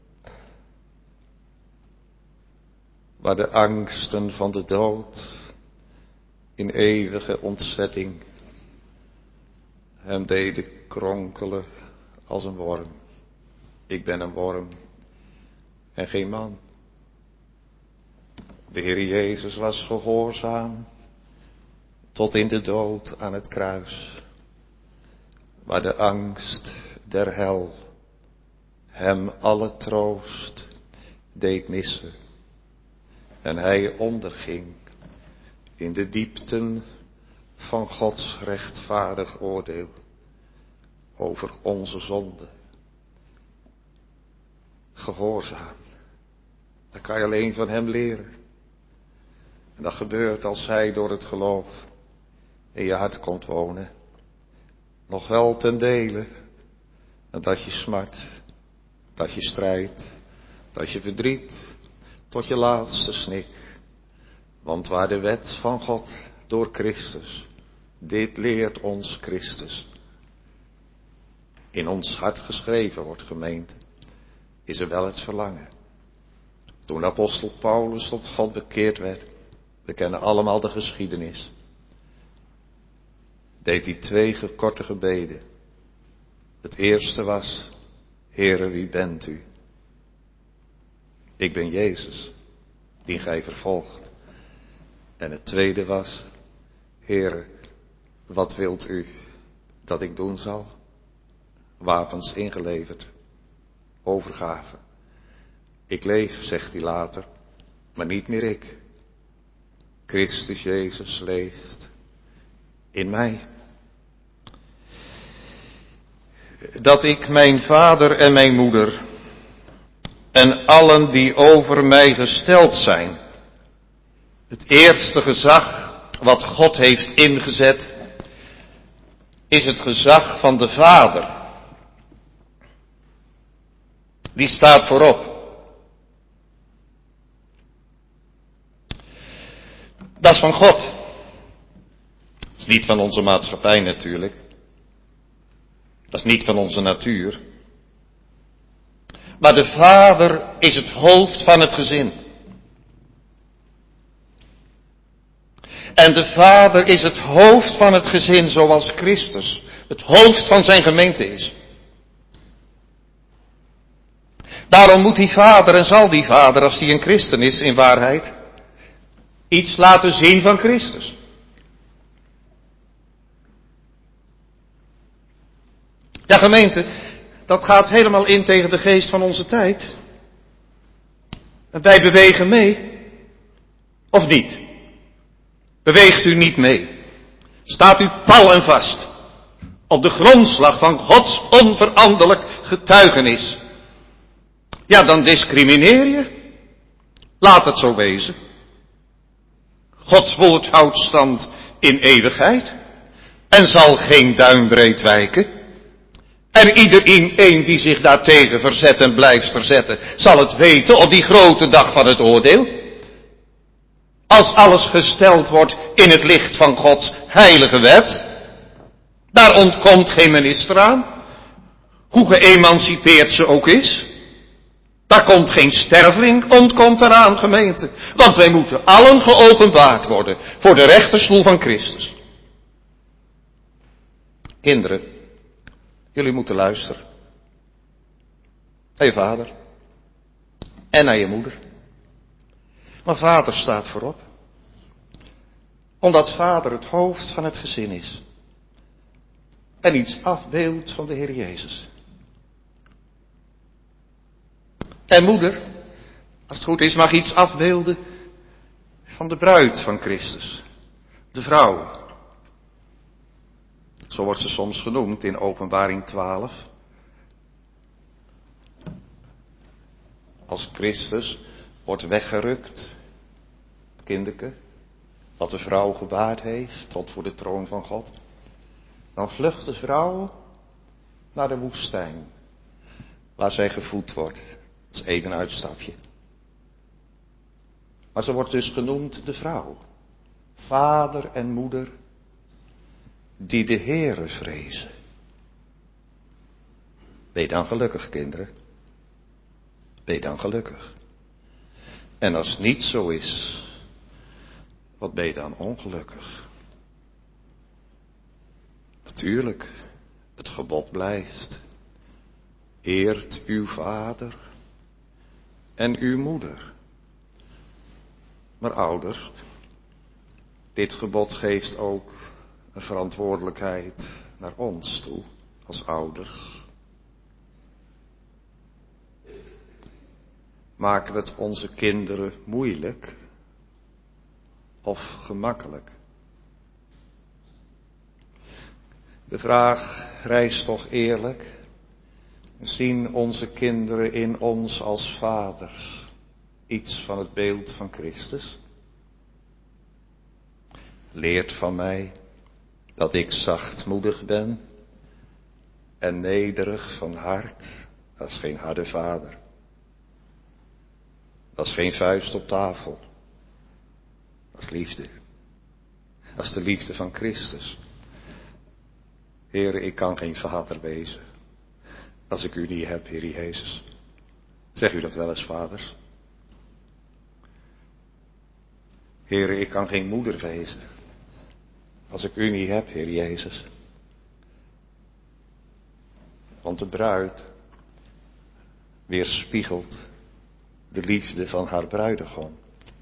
waar de angsten van de dood in eeuwige ontzetting hem deden kronkelen als een worm. Ik ben een worm en geen man. De Heer Jezus was gehoorzaam tot in de dood aan het kruis, waar de angst der hel hem alle troost deed missen. En hij onderging in de diepten van Gods rechtvaardig oordeel over onze zonde. Gehoorzaam. Dat kan je alleen van hem leren. En dat gebeurt als hij door het geloof in je hart komt wonen. Nog wel ten dele. En dat je smart, dat je strijd, dat je verdriet, tot je laatste snik. Want waar de wet van God door Christus, dit leert ons Christus, in ons hart geschreven wordt, gemeente, is er wel het verlangen. Toen de apostel Paulus tot God bekeerd werd, we kennen allemaal de geschiedenis, deed hij 2 korte gebeden. Het eerste was, Heere, wie bent u? Ik ben Jezus, die gij vervolgt. En het tweede was, Heere, wat wilt u dat ik doen zal? Wapens ingeleverd, overgave. Ik leef, zegt hij later, maar niet meer ik. Christus Jezus leeft in mij. Dat ik mijn vader en mijn moeder en allen die over mij gesteld zijn, het eerste gezag wat God heeft ingezet, is het gezag van de Vader. Die staat voorop. Dat is van God. Dat is niet van onze maatschappij natuurlijk. Dat is niet van onze natuur. Maar de Vader is het hoofd van het gezin. En de Vader is het hoofd van het gezin zoals Christus het hoofd van zijn gemeente is. Daarom moet die vader en zal die vader, als hij een christen is in waarheid, iets laten zien van Christus. Ja, gemeente, dat gaat helemaal in tegen de geest van onze tijd. En wij bewegen mee. Of niet? Beweegt u niet mee? Staat u pal en vast op de grondslag van Gods onveranderlijk getuigenis? Ja, dan discrimineer je. Laat het zo wezen. Gods woord houdt stand in eeuwigheid en zal geen duimbreed wijken. En iedereen die zich daartegen verzet en blijft verzetten, zal het weten op die grote dag van het oordeel. Als alles gesteld wordt in het licht van Gods heilige wet, daar ontkomt geen minister aan, hoe geëmancipeerd ze ook is. Daar komt geen sterveling, ontkomt eraan, gemeente. Want wij moeten allen geopenbaard worden voor de rechterstoel van Christus. Kinderen, jullie moeten luisteren. Naar je vader. En naar je moeder. Maar vader staat voorop. Omdat vader het hoofd van het gezin is. En iets afbeeldt van de Heer Jezus. En moeder, als het goed is, mag iets afbeelden van de bruid van Christus. De vrouw. Zo wordt ze soms genoemd in Openbaring 12. Als Christus wordt weggerukt, het kinderke, wat de vrouw gebaard heeft, tot voor de troon van God. Dan vlucht de vrouw naar de woestijn, waar zij gevoed wordt. Dat is even een uitstapje. Maar ze wordt dus genoemd de vrouw. Vader en moeder die de Heere vrezen. Ben je dan gelukkig, kinderen? Ben je dan gelukkig? En als het niet zo is, wat ben je dan ongelukkig? Natuurlijk, het gebod blijft. Eert uw vader en uw moeder. Maar ouders, dit gebod geeft ook een verantwoordelijkheid naar ons toe, als ouders. Maken we het onze kinderen moeilijk of gemakkelijk? De vraag rijst toch eerlijk. Zien onze kinderen in ons als vaders iets van het beeld van Christus? Leert van mij dat ik zachtmoedig ben en nederig van hart. Dat is geen harde vader. Dat is geen vuist op tafel. Dat is liefde. Dat is de liefde van Christus. Heere, ik kan geen vader wezen als ik u niet heb, Heer Jezus. Zeg u dat wel eens, vaders? Heere, ik kan geen moeder wezen als ik u niet heb, Heer Jezus. Want de bruid weerspiegelt de liefde van haar bruidegom.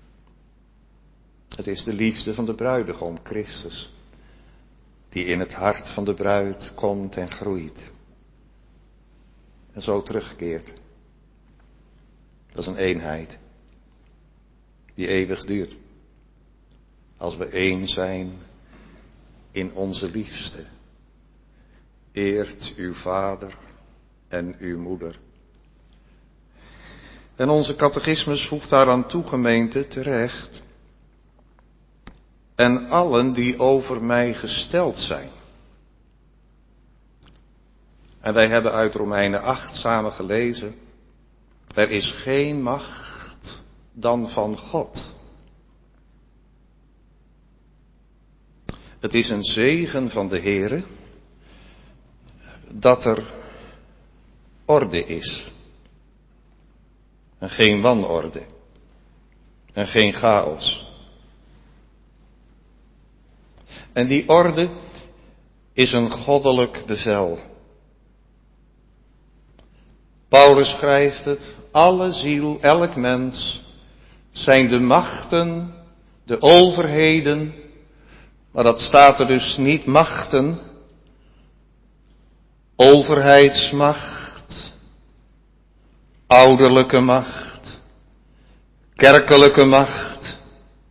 Het is de liefde van de bruidegom, Christus, die in het hart van de bruid komt en groeit. En zo terugkeert. Dat is een eenheid die eeuwig duurt. Als we één zijn in onze liefste. Eert uw vader en uw moeder. En onze catechismus voegt daaraan toe, gemeente, terecht. En allen die over mij gesteld zijn. En wij hebben uit Romeinen 8 samen gelezen. Er is geen macht dan van God. Het is een zegen van de Heere dat er orde is. En geen wanorde. En geen chaos. En die orde is een goddelijk bevel. Paulus schrijft het, alle ziel, elk mens, zijn de machten, de overheden, maar dat staat er dus niet machten, overheidsmacht, ouderlijke macht, kerkelijke macht,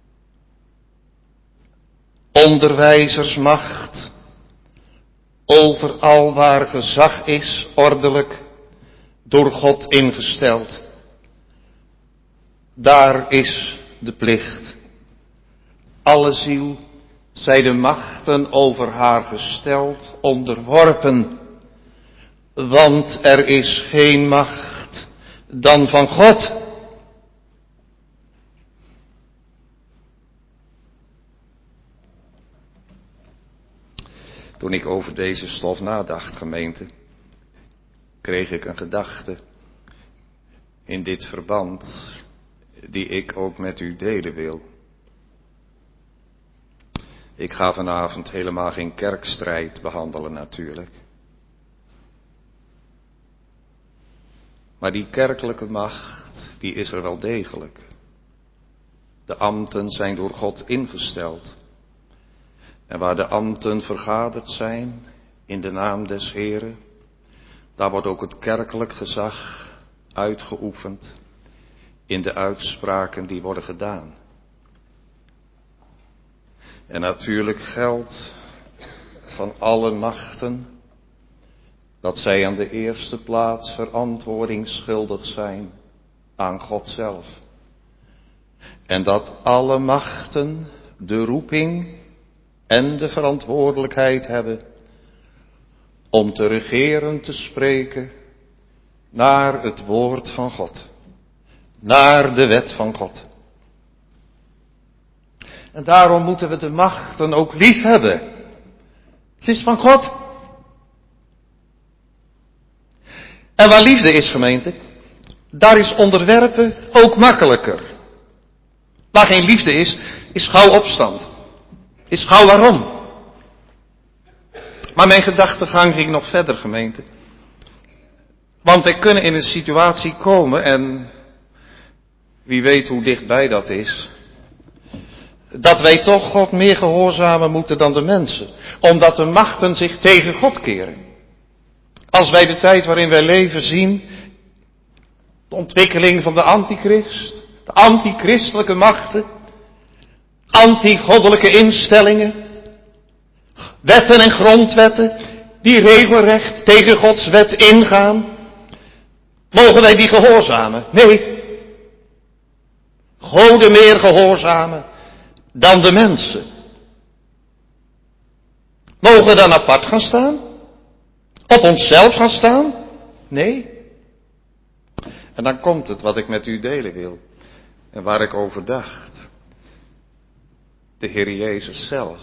onderwijzersmacht, overal waar gezag is, ordelijk, door God ingesteld. Daar is de plicht. Alle ziel, zij de machten over haar gesteld, onderworpen. Want er is geen macht dan van God. Toen ik over deze stof nadacht, gemeente, kreeg ik een gedachte in dit verband die ik ook met u delen wil. Ik ga vanavond helemaal geen kerkstrijd behandelen natuurlijk. Maar die kerkelijke macht, die is er wel degelijk. De ambten zijn door God ingesteld. En waar de ambten vergaderd zijn in de naam des Heren, daar wordt ook het kerkelijk gezag uitgeoefend in de uitspraken die worden gedaan. En natuurlijk geldt van alle machten dat zij aan de eerste plaats verantwoording schuldig zijn aan God zelf. En dat alle machten de roeping en de verantwoordelijkheid hebben om te regeren, te spreken naar het woord van God, naar de wet van God. En daarom moeten we de machten ook lief hebben. Het is van God. En waar liefde is, gemeente, daar is onderwerpen ook makkelijker. Waar geen liefde is gauw opstand. Is gauw waarom. Maar mijn gedachtegang ging nog verder, gemeente. Want wij kunnen in een situatie komen, en wie weet hoe dichtbij dat is, dat wij toch God meer gehoorzamen moeten dan de mensen. Omdat de machten zich tegen God keren. Als wij de tijd waarin wij leven zien, de ontwikkeling van de antichrist, de antichristelijke machten, antigoddelijke instellingen, wetten en grondwetten die regelrecht tegen Gods wet ingaan, mogen wij die gehoorzamen? Nee. Goden meer gehoorzamen dan de mensen. Mogen we dan apart gaan staan? Op onszelf gaan staan? Nee. En dan komt het wat ik met u delen wil. En waar ik over dacht. De Heer Jezus zelf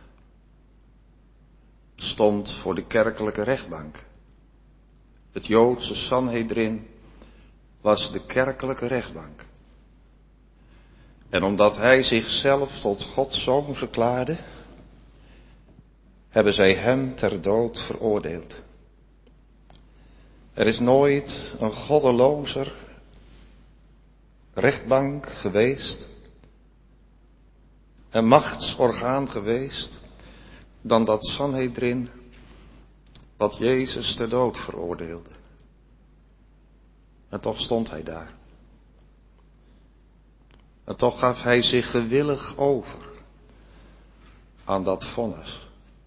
stond voor de kerkelijke rechtbank. Het Joodse Sanhedrin was de kerkelijke rechtbank. En omdat hij zichzelf tot Gods zoon verklaarde, hebben zij hem ter dood veroordeeld. Er is nooit een goddelozer rechtbank geweest, een machtsorgaan geweest, dan dat Sanhedrin wat Jezus ter dood veroordeelde. En toch stond hij daar. En toch gaf hij zich gewillig over aan dat vonnis.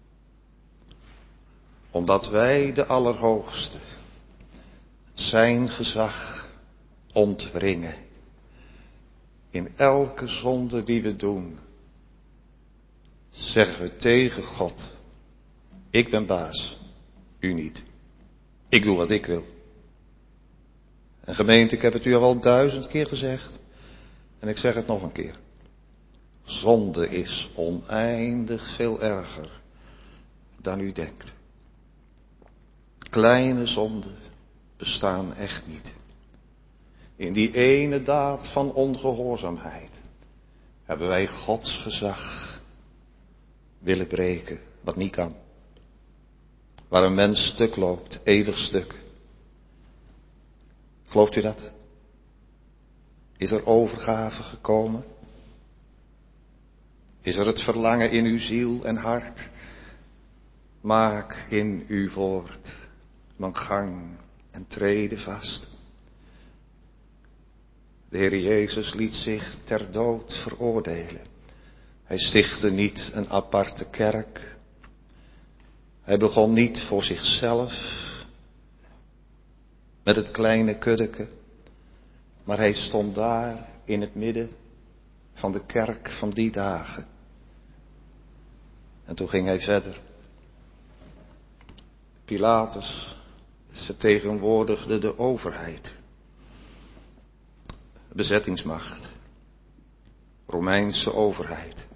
Omdat wij de Allerhoogste zijn gezag ontwringen. In elke zonde die we doen, zeggen we tegen God: ik ben baas, u niet. Ik doe wat ik wil. En gemeente, ik heb het u al wel 1000 keer gezegd. En ik zeg het nog een keer. Zonde is oneindig veel erger dan u denkt. Kleine zonden bestaan echt niet. In die ene daad van ongehoorzaamheid hebben wij Gods gezag willen breken, wat niet kan. waar een mens stuk loopt, eeuwig stuk. Gelooft u dat? Is er overgave gekomen? Is er het verlangen in uw ziel en hart? Maak in uw woord mijn gang en treden vast. De Heer Jezus liet zich ter dood veroordelen. Hij stichtte niet een aparte kerk. Hij begon niet voor zichzelf met het kleine kuddeke, maar hij stond daar in het midden van de kerk van die dagen. En toen ging hij verder. Pilatus vertegenwoordigde de overheid, bezettingsmacht, Romeinse overheid.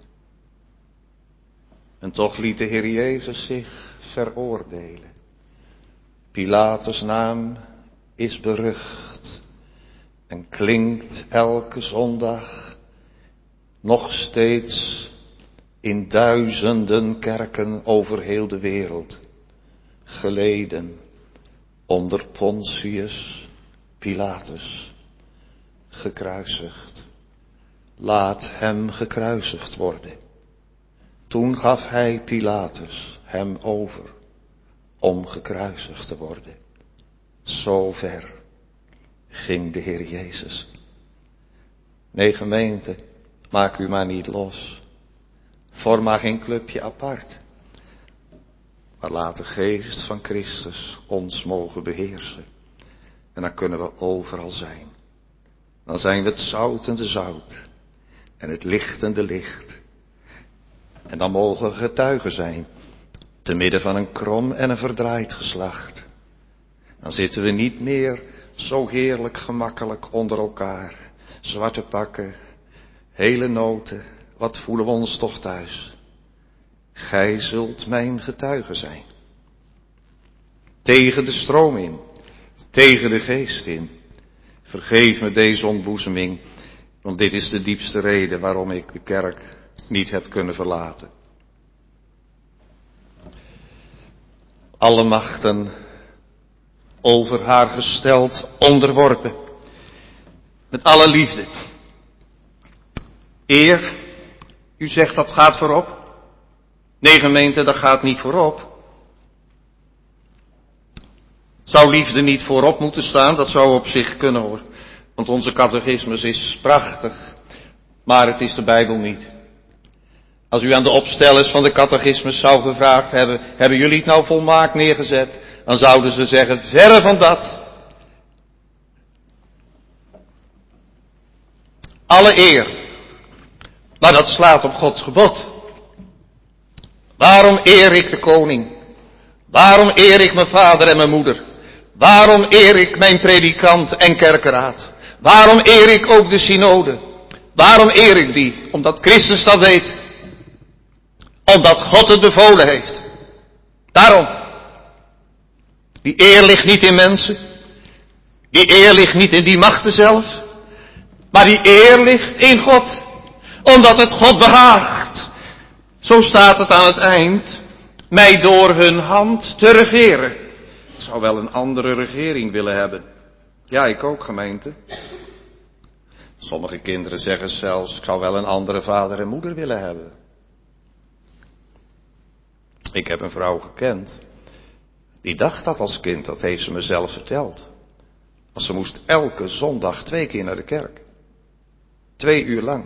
En toch liet de Heer Jezus zich veroordelen. Pilatus' naam is berucht en klinkt elke zondag nog steeds in duizenden kerken over heel de wereld. Geleden onder Pontius Pilatus, gekruisigd. Laat hem gekruisigd worden. Toen gaf hij Pilatus hem over om gekruisigd te worden. Zo ver ging de Heer Jezus. Nee, gemeente, maak u maar niet los. Vorm maar geen clubje apart. Maar laat de geest van Christus ons mogen beheersen. En dan kunnen we overal zijn. Dan zijn we het zoutende zout. En het lichtende licht. En dan mogen we getuigen zijn. Te midden van een krom en een verdraaid geslacht. Dan zitten we niet meer zo heerlijk gemakkelijk onder elkaar. Zwarte pakken, hele noten, wat voelen we ons toch thuis. Gij zult mijn getuige zijn. Tegen de stroom in, tegen de geest in. Vergeef me deze ontboezeming, want dit is de diepste reden waarom ik de kerk niet heb kunnen verlaten. Alle machten over haar gesteld, onderworpen. Met alle liefde. Eer, u zegt dat gaat voorop. Nee, gemeente, dat gaat niet voorop. Zou liefde niet voorop moeten staan? Dat zou op zich kunnen hoor. Want onze catechismus is prachtig. Maar het is de Bijbel niet. Als u aan de opstellers van de catechismus zou gevraagd hebben, hebben jullie het nou volmaakt neergezet? Dan zouden ze zeggen, verre van dat. Alle eer. Maar dat slaat op Gods gebod. Waarom eer ik de koning? Waarom eer ik mijn vader en mijn moeder? Waarom eer ik mijn predikant en kerkeraad? Waarom eer ik ook de synode? Waarom eer ik die? Omdat Christus dat deed. Omdat God het bevolen heeft. Daarom. Die eer ligt niet in mensen. Die eer ligt niet in die machten zelf. Maar die eer ligt in God. Omdat het God behaagt. Zo staat het aan het eind. Mij door hun hand te regeren. Ik zou wel een andere regering willen hebben. Ja, ik ook, gemeente. Sommige kinderen zeggen zelfs, ik zou wel een andere vader en moeder willen hebben. Ik heb een vrouw gekend. Die dacht dat als kind, dat heeft ze me zelf verteld. Want ze moest elke zondag 2 keer naar de kerk. 2 uur lang.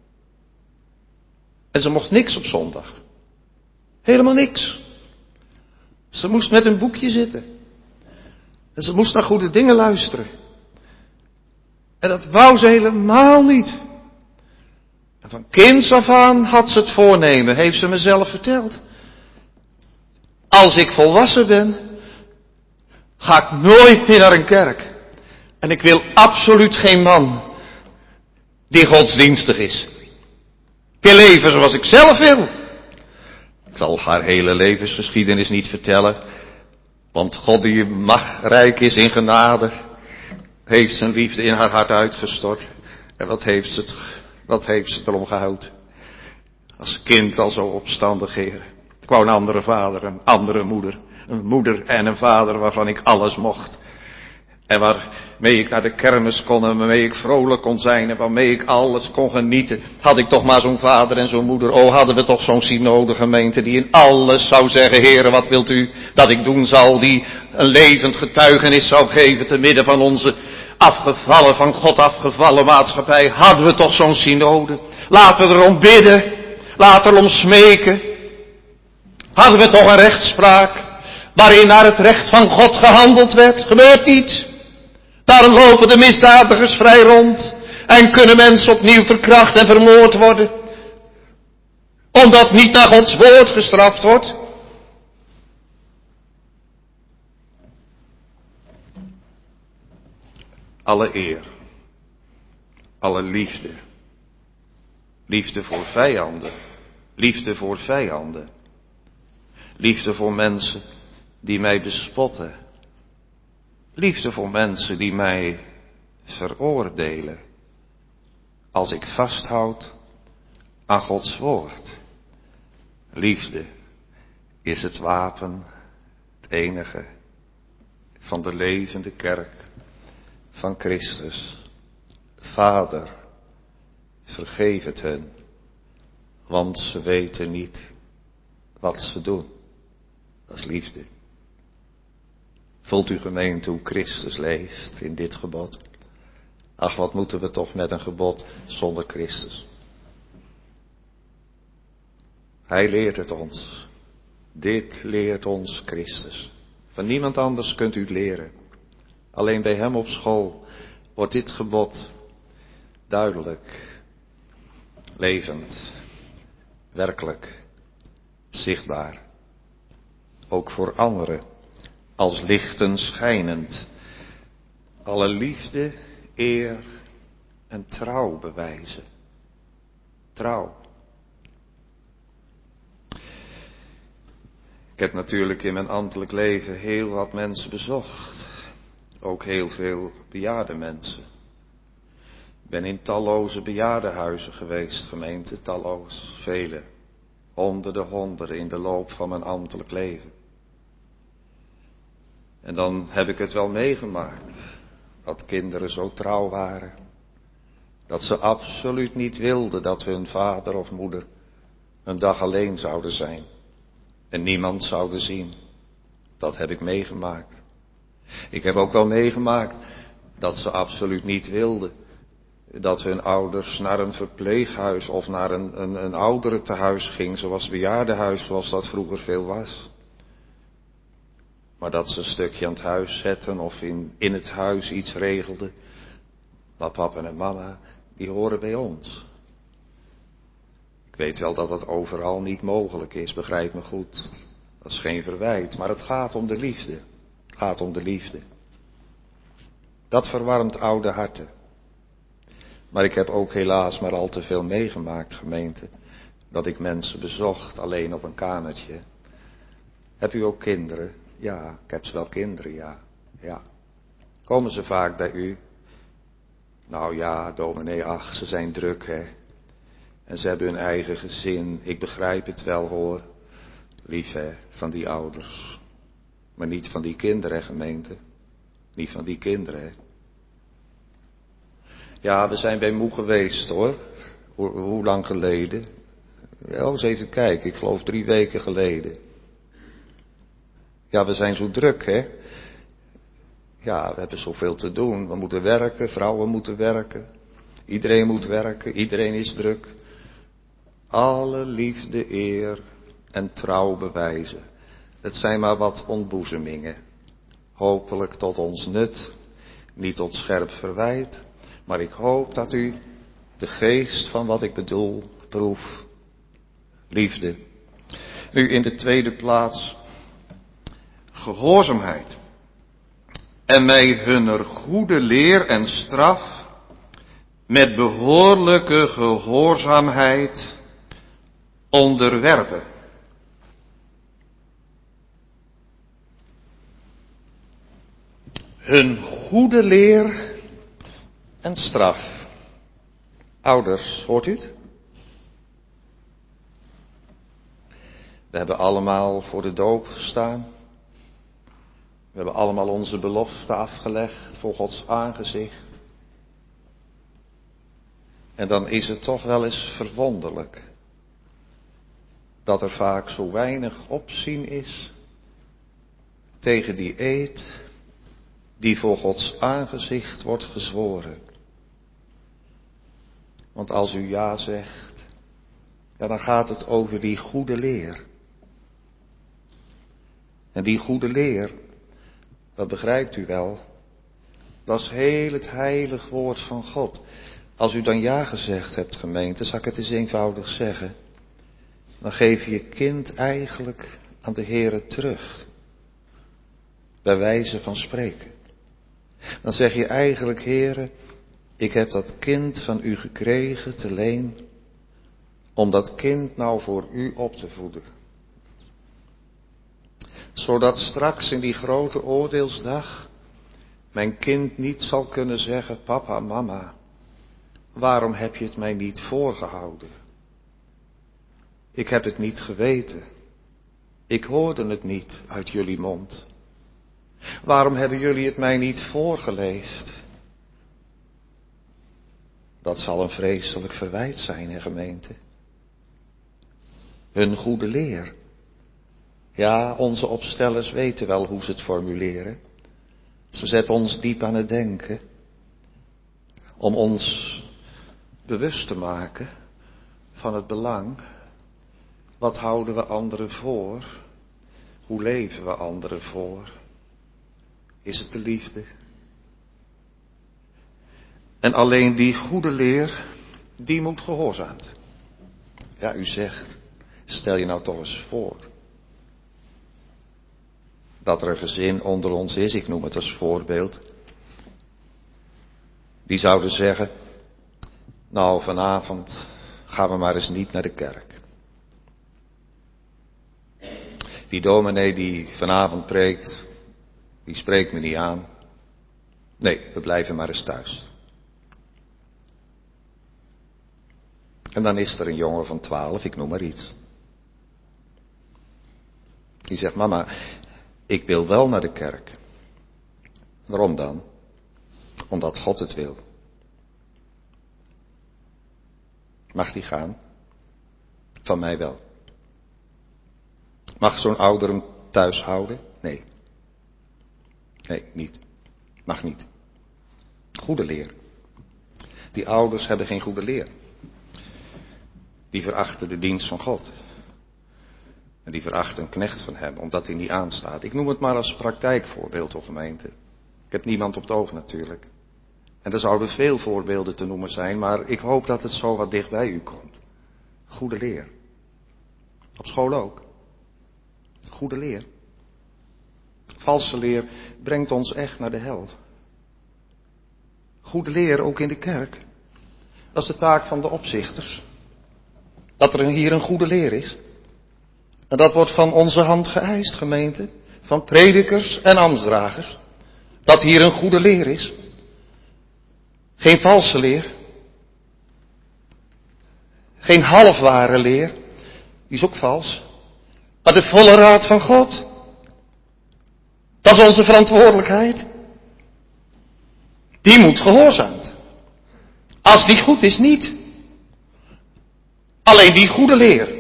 En ze mocht niks op zondag. Helemaal niks. Ze moest met een boekje zitten. En ze moest naar goede dingen luisteren. En dat wou ze helemaal niet. En van kinds af aan had ze het voornemen, heeft ze mezelf verteld. Als ik volwassen ben, ga ik nooit meer naar een kerk. En ik wil absoluut geen man die godsdienstig is. Ik wil leven zoals ik zelf wil. Ik zal haar hele levensgeschiedenis niet vertellen. Want God die rijk is in genade, heeft zijn liefde in haar hart uitgestort. En wat heeft ze erom gehouden? Als kind al zo opstandig, Heer. Ik wou een andere vader, een andere moeder. een moeder en een vader waarvan ik alles mocht. En waarmee ik naar de kermis kon en waarmee ik vrolijk kon zijn en waarmee ik alles kon genieten. Had ik toch maar zo'n vader en zo'n moeder. Oh, hadden we toch zo'n synode gemeente die in alles zou zeggen, Heere, wat wilt u dat ik doen zal? Die een levend getuigenis zou geven te midden van onze afgevallen, van God afgevallen maatschappij. Hadden we toch zo'n synode? Laten we erom bidden. Laten we erom smeken. Hadden we toch een rechtspraak waarin naar het recht van God gehandeld werd? Gebeurt niet. Daarom lopen de misdadigers vrij rond en kunnen mensen opnieuw verkracht en vermoord worden. Omdat niet naar Gods woord gestraft wordt. Alle eer, alle liefde, liefde voor vijanden, liefde voor vijanden, liefde voor mensen die mij bespotten, liefde voor mensen die mij veroordelen, als ik vasthoud aan Gods woord. Liefde is het wapen, het enige van de levende kerk van Christus. Vader, vergeef het hen, want ze weten niet wat ze doen. Dat is liefde. Voelt u gemeente hoe Christus leeft in dit gebod? Ach, wat moeten we toch met een gebod zonder Christus? Hij leert het ons. Dit leert ons Christus. Van niemand anders kunt u het leren. Alleen bij hem op school wordt dit gebod duidelijk, levend, werkelijk, zichtbaar. Ook voor anderen, als lichten schijnend. Alle liefde, eer en trouw bewijzen. Trouw. Ik heb natuurlijk in mijn ambtelijk leven heel wat mensen bezocht. Ook heel veel bejaarde mensen. Ik ben in talloze bejaardenhuizen geweest, gemeente, talloos, vele. Honderden in de loop van mijn ambtelijk leven. En dan heb ik het wel meegemaakt, dat kinderen zo trouw waren, dat ze absoluut niet wilden dat hun vader of moeder een dag alleen zouden zijn en niemand zouden zien. Dat heb ik meegemaakt. Ik heb ook wel meegemaakt dat ze absoluut niet wilden dat hun ouders naar een verpleeghuis of naar een ouderentehuis ging, zoals bejaardenhuis, zoals dat vroeger veel was. Maar dat ze een stukje aan het huis zetten of in het huis iets regelden. Maar papa en mama, die horen bij ons. Ik weet wel dat dat overal niet mogelijk is, begrijp me goed. Dat is geen verwijt, maar het gaat om de liefde. Het gaat om de liefde. Dat verwarmt oude harten. Maar ik heb ook helaas maar al te veel meegemaakt, gemeente, dat ik mensen bezocht alleen op een kamertje. Heb u ook kinderen? Ja, ik heb wel kinderen, ja. Komen ze vaak bij u? Nou ja, dominee, ach, ze zijn druk, hè. En ze hebben hun eigen gezin. Ik begrijp het wel, hoor. Lief, hè, van die ouders. Maar niet van die kinderen, gemeente. Niet van die kinderen, hè. Ja, we zijn bij moe geweest, hoor. Hoe lang geleden? Ja, eens even kijken, ik geloof 3 weken geleden. Ja, we zijn zo druk, hè. Ja, we hebben zoveel te doen. We moeten werken, vrouwen moeten werken. Iedereen moet werken, iedereen is druk. Alle liefde, eer en trouw bewijzen. Het zijn maar wat ontboezemingen. Hopelijk tot ons nut, niet tot scherp verwijt. Maar ik hoop dat u de geest van wat ik bedoel proeft. Liefde. Nu in de tweede plaats gehoorzaamheid. En mij hunner goede leer en straf met behoorlijke gehoorzaamheid onderwerpen. Hun goede leer en straf. Ouders, hoort u het? We hebben allemaal voor de doop gestaan. We hebben allemaal onze belofte afgelegd voor Gods aangezicht. En dan is het toch wel eens verwonderlijk dat er vaak zo weinig opzien is tegen die eed die voor Gods aangezicht wordt gezworen. Want als u ja zegt, ja, dan gaat het over die goede leer. En die goede leer, dat begrijpt u wel, dat is heel het heilig woord van God. Als u dan ja gezegd hebt, gemeente, zal ik het eens eenvoudig zeggen, dan geef je je kind eigenlijk aan de Heere terug. Bij wijze van spreken. Dan zeg je eigenlijk, Heere, ik heb dat kind van u gekregen te leen, om dat kind nou voor u op te voeden. Zodat straks in die grote oordeelsdag mijn kind niet zal kunnen zeggen, papa, mama, waarom heb je het mij niet voorgehouden? Ik heb het niet geweten. Ik hoorde het niet uit jullie mond. Waarom hebben jullie het mij niet voorgeleefd? Dat zal een vreselijk verwijt zijn, hè, gemeente. Hun goede leer. Ja, onze opstellers weten wel hoe ze het formuleren. Ze zetten ons diep aan het denken. Om ons bewust te maken van het belang. Wat houden we anderen voor? Hoe leven we anderen voor? Is het de liefde? En alleen die goede leer, die moet gehoorzaamd. Ja, u zegt, stel je nou toch eens voor dat er een gezin onder ons is, ik noem het als voorbeeld. Die zouden zeggen, nou vanavond gaan we maar eens niet naar de kerk. Die dominee die vanavond preekt, die spreekt me niet aan. Nee, we blijven maar eens thuis. En dan is er een jongen van 12, ik noem maar iets. Die zegt, mama, ik wil wel naar de kerk. Waarom dan? Omdat God het wil. Mag die gaan? Van mij wel. Mag zo'n ouder hem thuis houden? Nee. Nee, niet. Mag niet. Goede leer. Die ouders hebben geen goede leer. Die verachten de dienst van God. En die verachten een knecht van hem, omdat hij niet aanstaat. Ik noem het maar als praktijkvoorbeeld, hoor, gemeente. Ik heb niemand op het oog natuurlijk. En er zouden veel voorbeelden te noemen zijn, maar ik hoop dat het zo wat dicht bij u komt. Goede leer. Op school ook. Goede leer. Valse leer brengt ons echt naar de hel. Goede leer ook in de kerk. Dat is de taak van de opzichters. Dat er hier een goede leer is. En dat wordt van onze hand geëist, gemeente. Van predikers en ambtsdragers. Dat hier een goede leer is. Geen valse leer. Geen halfware leer. Die is ook vals. Maar de volle raad van God. Dat is onze verantwoordelijkheid. Die moet gehoorzaamd. Als die goed is, niet. Alleen die goede leer.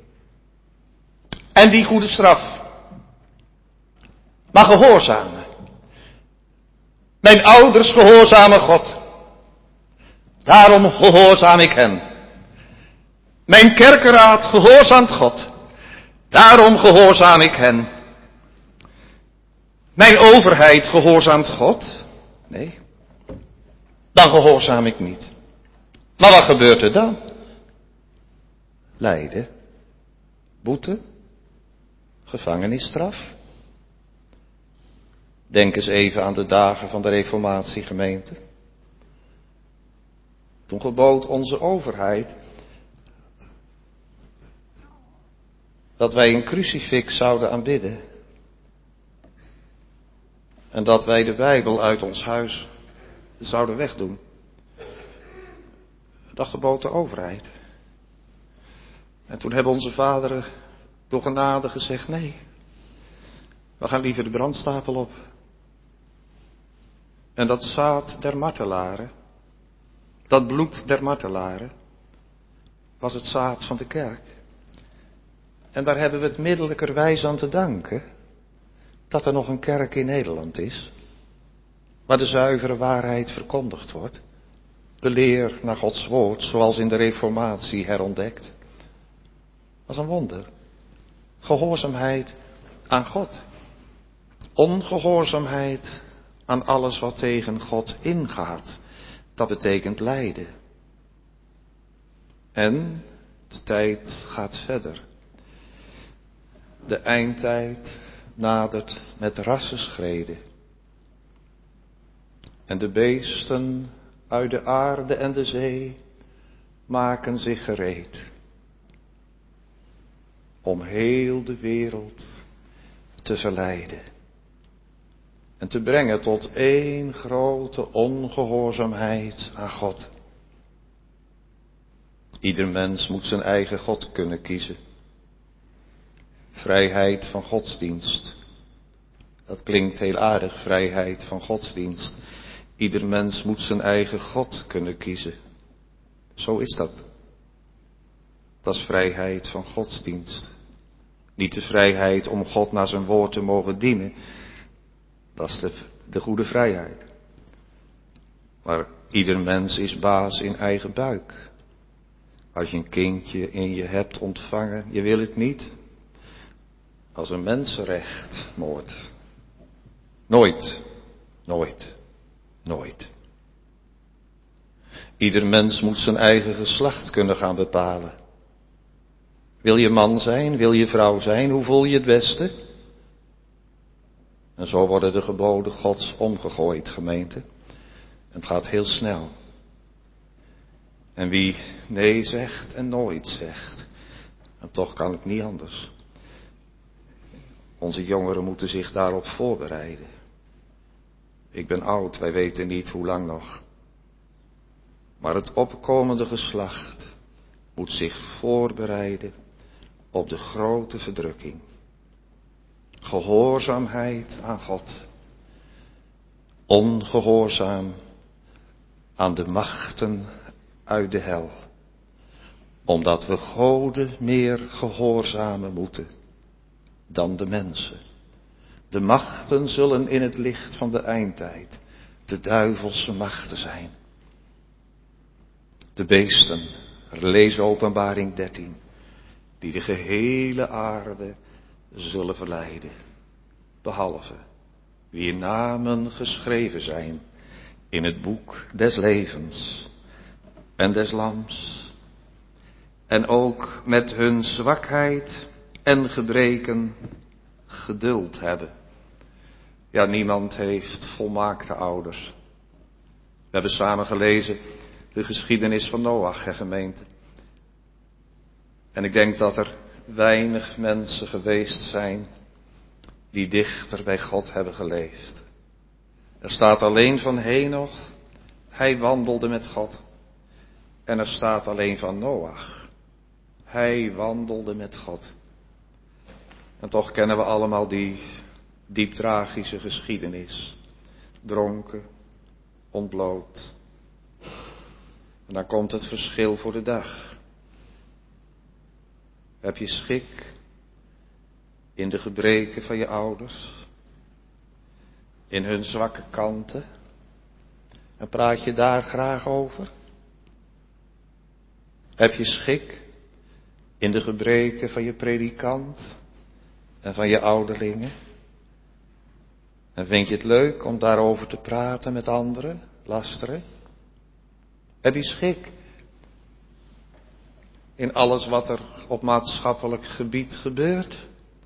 En die goede straf. Maar gehoorzamen. Mijn ouders gehoorzamen God. Daarom gehoorzaam ik hen. Mijn kerkenraad gehoorzaamt God. Daarom gehoorzaam ik hen. Mijn overheid gehoorzaamt God. Nee. Dan gehoorzaam ik niet. Maar wat gebeurt er dan? Lijden. Boete. Gevangenisstraf. Denk eens even aan de dagen van de Reformatie, gemeente. Toen gebood onze overheid dat wij een crucifix zouden aanbidden. En dat wij de Bijbel uit ons huis zouden wegdoen. Dat gebood de overheid. En toen hebben onze vaderen door genade gezegd, nee. We gaan liever de brandstapel op. En dat zaad der martelaren, dat bloed der martelaren, was het zaad van de kerk. En daar hebben we het middelijkerwijs aan te danken dat er nog een kerk in Nederland is, waar de zuivere waarheid verkondigd wordt. De leer naar Gods woord, zoals in de Reformatie herontdekt. Dat is een wonder. Gehoorzaamheid aan God. Ongehoorzaamheid aan alles wat tegen God ingaat. Dat betekent lijden. En de tijd gaat verder. De eindtijd nadert met rassenschreden. En de beesten uit de aarde en de zee maken zich gereed om heel de wereld te verleiden en te brengen tot één grote ongehoorzaamheid aan God. Ieder mens moet zijn eigen God kunnen kiezen. Vrijheid van godsdienst. Dat klinkt heel aardig, vrijheid van godsdienst. Ieder mens moet zijn eigen God kunnen kiezen. Zo is dat. Dat is vrijheid van godsdienst. Niet de vrijheid om God naar zijn woord te mogen dienen. Dat is de goede vrijheid. Maar ieder mens is baas in eigen buik. Als je een kindje in je hebt ontvangen, je wil het niet. Als een mensenrecht, moord. Nooit, nooit, nooit. Ieder mens moet zijn eigen geslacht kunnen gaan bepalen. Wil je man zijn, wil je vrouw zijn, hoe voel je het beste? En zo worden de geboden Gods omgegooid, gemeente. En het gaat heel snel. En wie nee zegt en nooit zegt, en toch kan het niet anders. Onze jongeren moeten zich daarop voorbereiden. Ik ben oud, wij weten niet hoe lang nog. Maar het opkomende geslacht moet zich voorbereiden op de grote verdrukking. Gehoorzaamheid aan God. Ongehoorzaam aan de machten uit de hel. Omdat we Gode meer gehoorzamen moeten dan de mensen. De machten zullen in het licht van de eindtijd de duivelse machten zijn. De beesten, lees Openbaring 13, die de gehele aarde zullen verleiden. Behalve wie namen geschreven zijn in het boek des levens en des lams. En ook met hun zwakheid en gebreken geduld hebben. Ja, niemand heeft volmaakte ouders. We hebben samen gelezen de geschiedenis van Noach, hè, gemeente. En ik denk dat er weinig mensen geweest zijn die dichter bij God hebben geleefd. Er staat alleen van Henoch, hij wandelde met God. En er staat alleen van Noach, hij wandelde met God. En toch kennen we allemaal die diep tragische geschiedenis. Dronken, ontbloot. En dan komt het verschil voor de dag. Heb je schik in de gebreken van je ouders? In hun zwakke kanten? En praat je daar graag over? Heb je schik in de gebreken van je predikant en van je ouderlingen? En vind je het leuk om daarover te praten met anderen, lasteren? Heb je schik in alles wat er op maatschappelijk gebied gebeurt?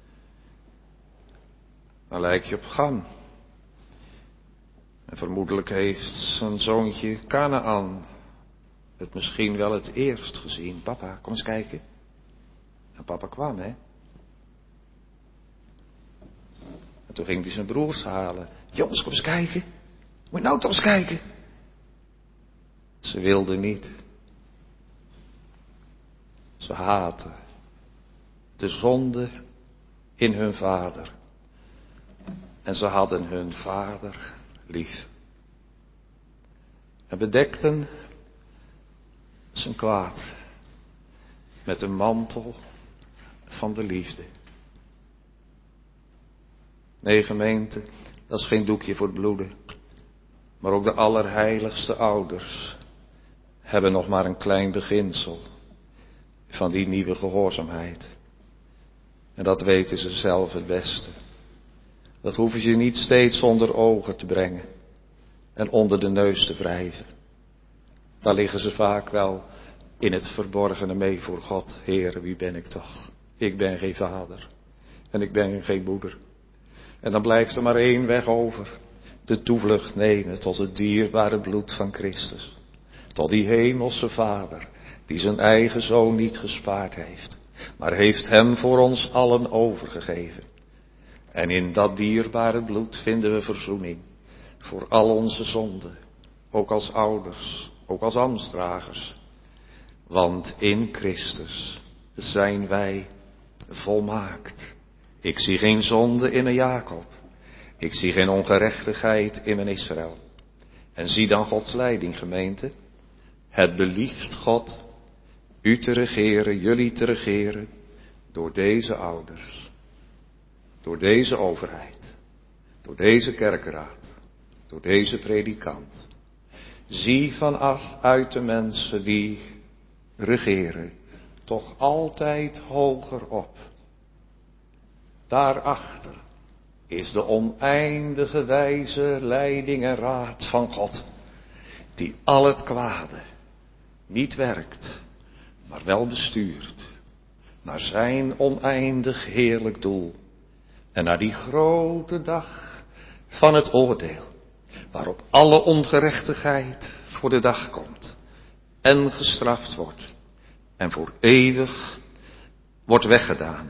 Dan lijk je op gang. En vermoedelijk heeft zijn zoontje Kanaan het misschien wel het eerst gezien. Papa, kom eens kijken. En papa kwam, hè. En toen ging hij zijn broers halen. Jongens, kom eens kijken. Moet je nou toch eens kijken. Ze wilden niet. Ze haten de zonde in hun vader. en ze hadden hun vader lief. En bedekten zijn kwaad met een mantel van de liefde. Nee, gemeente, dat is geen doekje voor het bloeden. Maar ook de allerheiligste ouders hebben nog maar een klein beginsel van die nieuwe gehoorzaamheid. En dat weten ze zelf het beste. Dat hoeven ze niet steeds onder ogen te brengen en onder de neus te wrijven. Daar liggen ze vaak wel in het verborgene mee voor God. Heere, wie ben ik toch? Ik ben geen vader en ik ben geen moeder. En dan blijft er maar één weg over. De toevlucht nemen tot het dierbare bloed van Christus. Tot die hemelse Vader die zijn eigen zoon niet gespaard heeft, maar heeft hem voor ons allen overgegeven. En in dat dierbare bloed vinden we verzoening voor al onze zonden, ook als ouders, ook als ambtsdragers. Want in Christus zijn wij volmaakt. Ik zie geen zonde in een Jacob. Ik zie geen ongerechtigheid in mijn Israël. En zie dan Gods leiding, gemeente. Het belieft God u te regeren, jullie te regeren, door deze ouders, door deze overheid, door deze kerkraad, door deze predikant. Zie vanaf uit de mensen die regeren, toch altijd hoger op. Daarachter is de oneindige wijze leiding en raad van God, die al het kwade niet werkt, maar wel bestuurt naar zijn oneindig heerlijk doel en naar die grote dag van het oordeel, waarop alle ongerechtigheid voor de dag komt en gestraft wordt en voor eeuwig wordt weggedaan.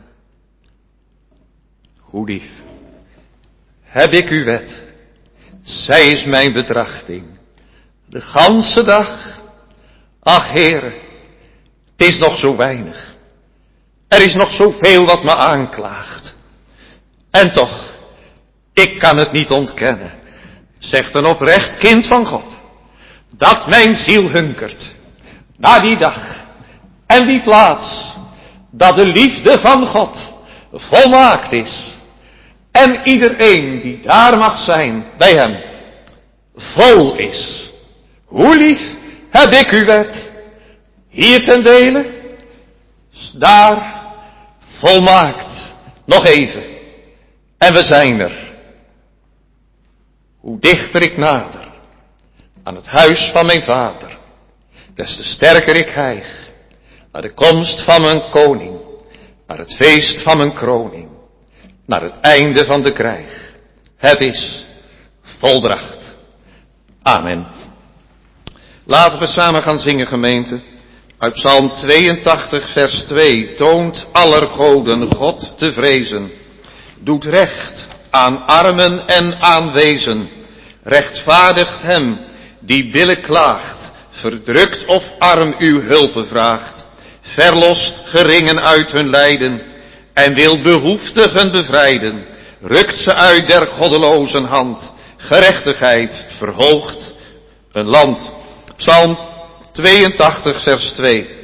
Hoe lief heb ik uw wet, zij is mijn betrachting, de ganse dag. Ach Heere, het is nog zo weinig, er is nog zoveel wat me aanklaagt. En toch, ik kan het niet ontkennen, zegt een oprecht kind van God, dat mijn ziel hunkert naar die dag en die plaats, dat de liefde van God volmaakt is. En iedereen die daar mag zijn bij hem, vol is. Hoe lief heb ik uw wet, hier ten dele, daar volmaakt, nog even. En we zijn er. Hoe dichter ik nader aan het huis van mijn vader, des te sterker ik hijg naar de komst van mijn koning, naar het feest van mijn kroning, naar het einde van de krijg. Het is volbracht. Amen. Laten we samen gaan zingen, gemeente. Uit Psalm 82, vers 2. Toont aller goden God te vrezen. Doet recht aan armen en aan wezen. Rechtvaardigt hem die billijk klaagt. Verdrukt of arm uw hulpe vraagt. Verlost geringen uit hun lijden. En wil behoeftigen bevrijden. Rukt ze uit der goddelozen hand. Gerechtigheid verhoogt een land. Psalm 82, vers 2.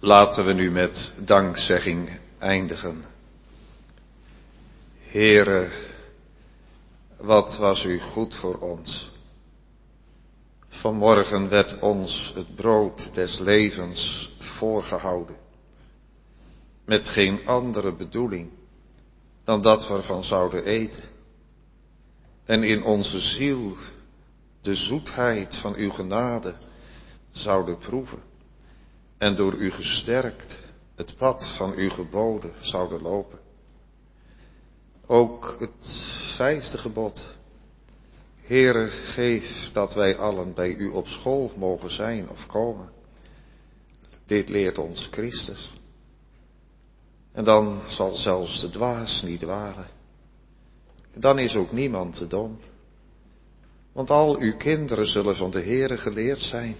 Laten we nu met dankzegging eindigen. Heere, wat was u goed voor ons. Vanmorgen werd ons het brood des levens voorgehouden. Met geen andere bedoeling dan dat we ervan zouden eten. En in onze ziel de zoetheid van uw genade zouden proeven. En door u gesterkt het pad van uw geboden zouden lopen. Ook het 5e gebod. Heere, geef dat wij allen bij u op school mogen zijn of komen. Dit leert ons Christus. En dan zal zelfs de dwaas niet dwalen. Dan is ook niemand te dom. Want al uw kinderen zullen van de Heere geleerd zijn.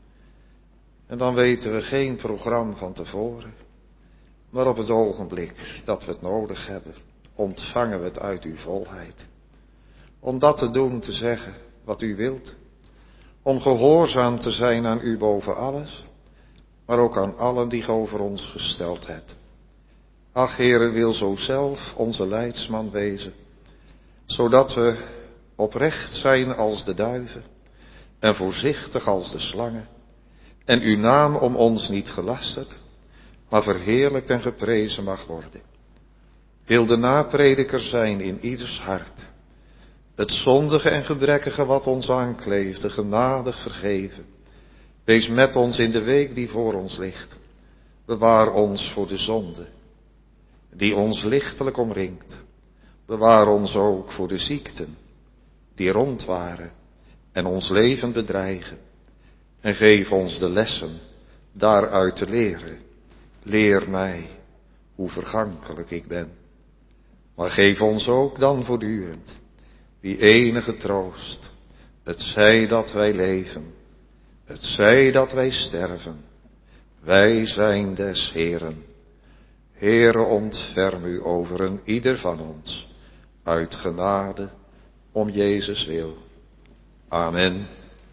En dan weten we geen programma van tevoren. Maar op het ogenblik dat we het nodig hebben, ontvangen we het uit uw volheid. Om dat te doen, te zeggen wat u wilt. Om gehoorzaam te zijn aan u boven alles. Maar ook aan allen die ge over ons gesteld hebt. Ach, Heere, wil zo zelf onze leidsman wezen. Zodat we oprecht zijn als de duiven. En voorzichtig als de slangen. En uw naam om ons niet gelasterd, maar verheerlijkt en geprezen mag worden. Wil de naprediker zijn in ieders hart. Het zondige en gebrekkige wat ons aankleefde, genadig vergeven. Wees met ons in de week die voor ons ligt. Bewaar ons voor de zonde, die ons lichtelijk omringt. Bewaar ons ook voor de ziekten, die rond waren en ons leven bedreigen. En geef ons de lessen daaruit te leren. Leer mij hoe vergankelijk ik ben. Maar geef ons ook dan voortdurend die enige troost. Het zij dat wij leven, het zij dat wij sterven. Wij zijn des Heeren. Heere, ontferm u over een ieder van ons. Uit genade, om Jezus wil. Amen.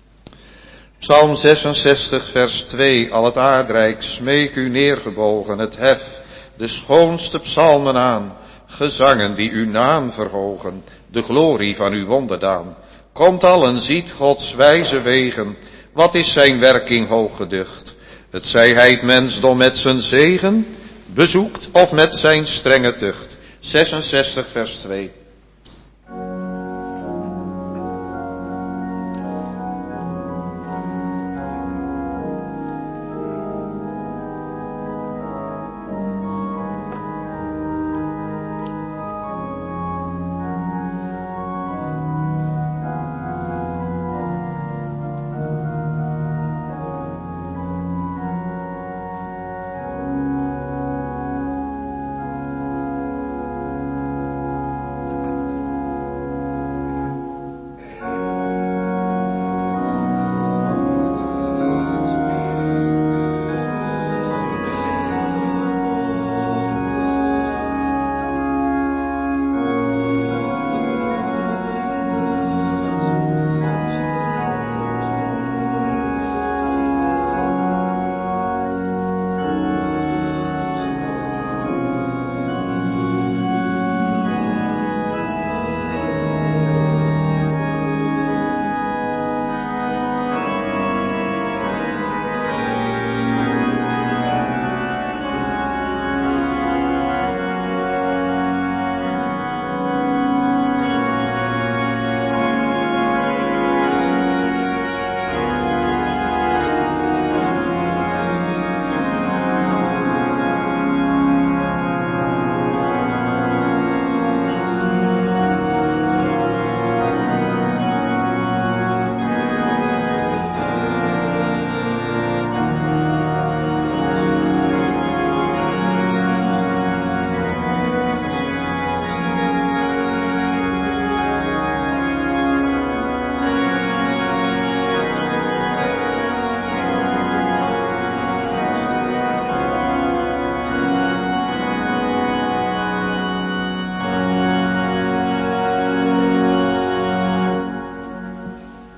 Psalm 66, vers 2. Al het aardrijk smeek u neergebogen, het hef, de schoonste psalmen aan. Gezangen die uw naam verhogen, de glorie van uw wonderdaan. Komt allen, ziet Gods wijze wegen, wat is zijn werking hooggeducht. Het zij hij het mensdom met zijn zegen, bezoekt of met zijn strenge tucht. 66, vers 2.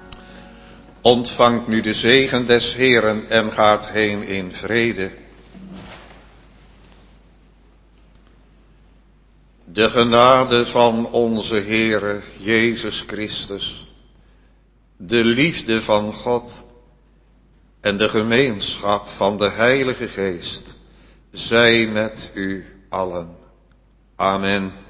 Ontvangt nu de zegen des Heeren en gaat heen in vrede. De genade van onze Heere Jezus Christus, de liefde van God en de gemeenschap van de Heilige Geest zij met u allen. Amen.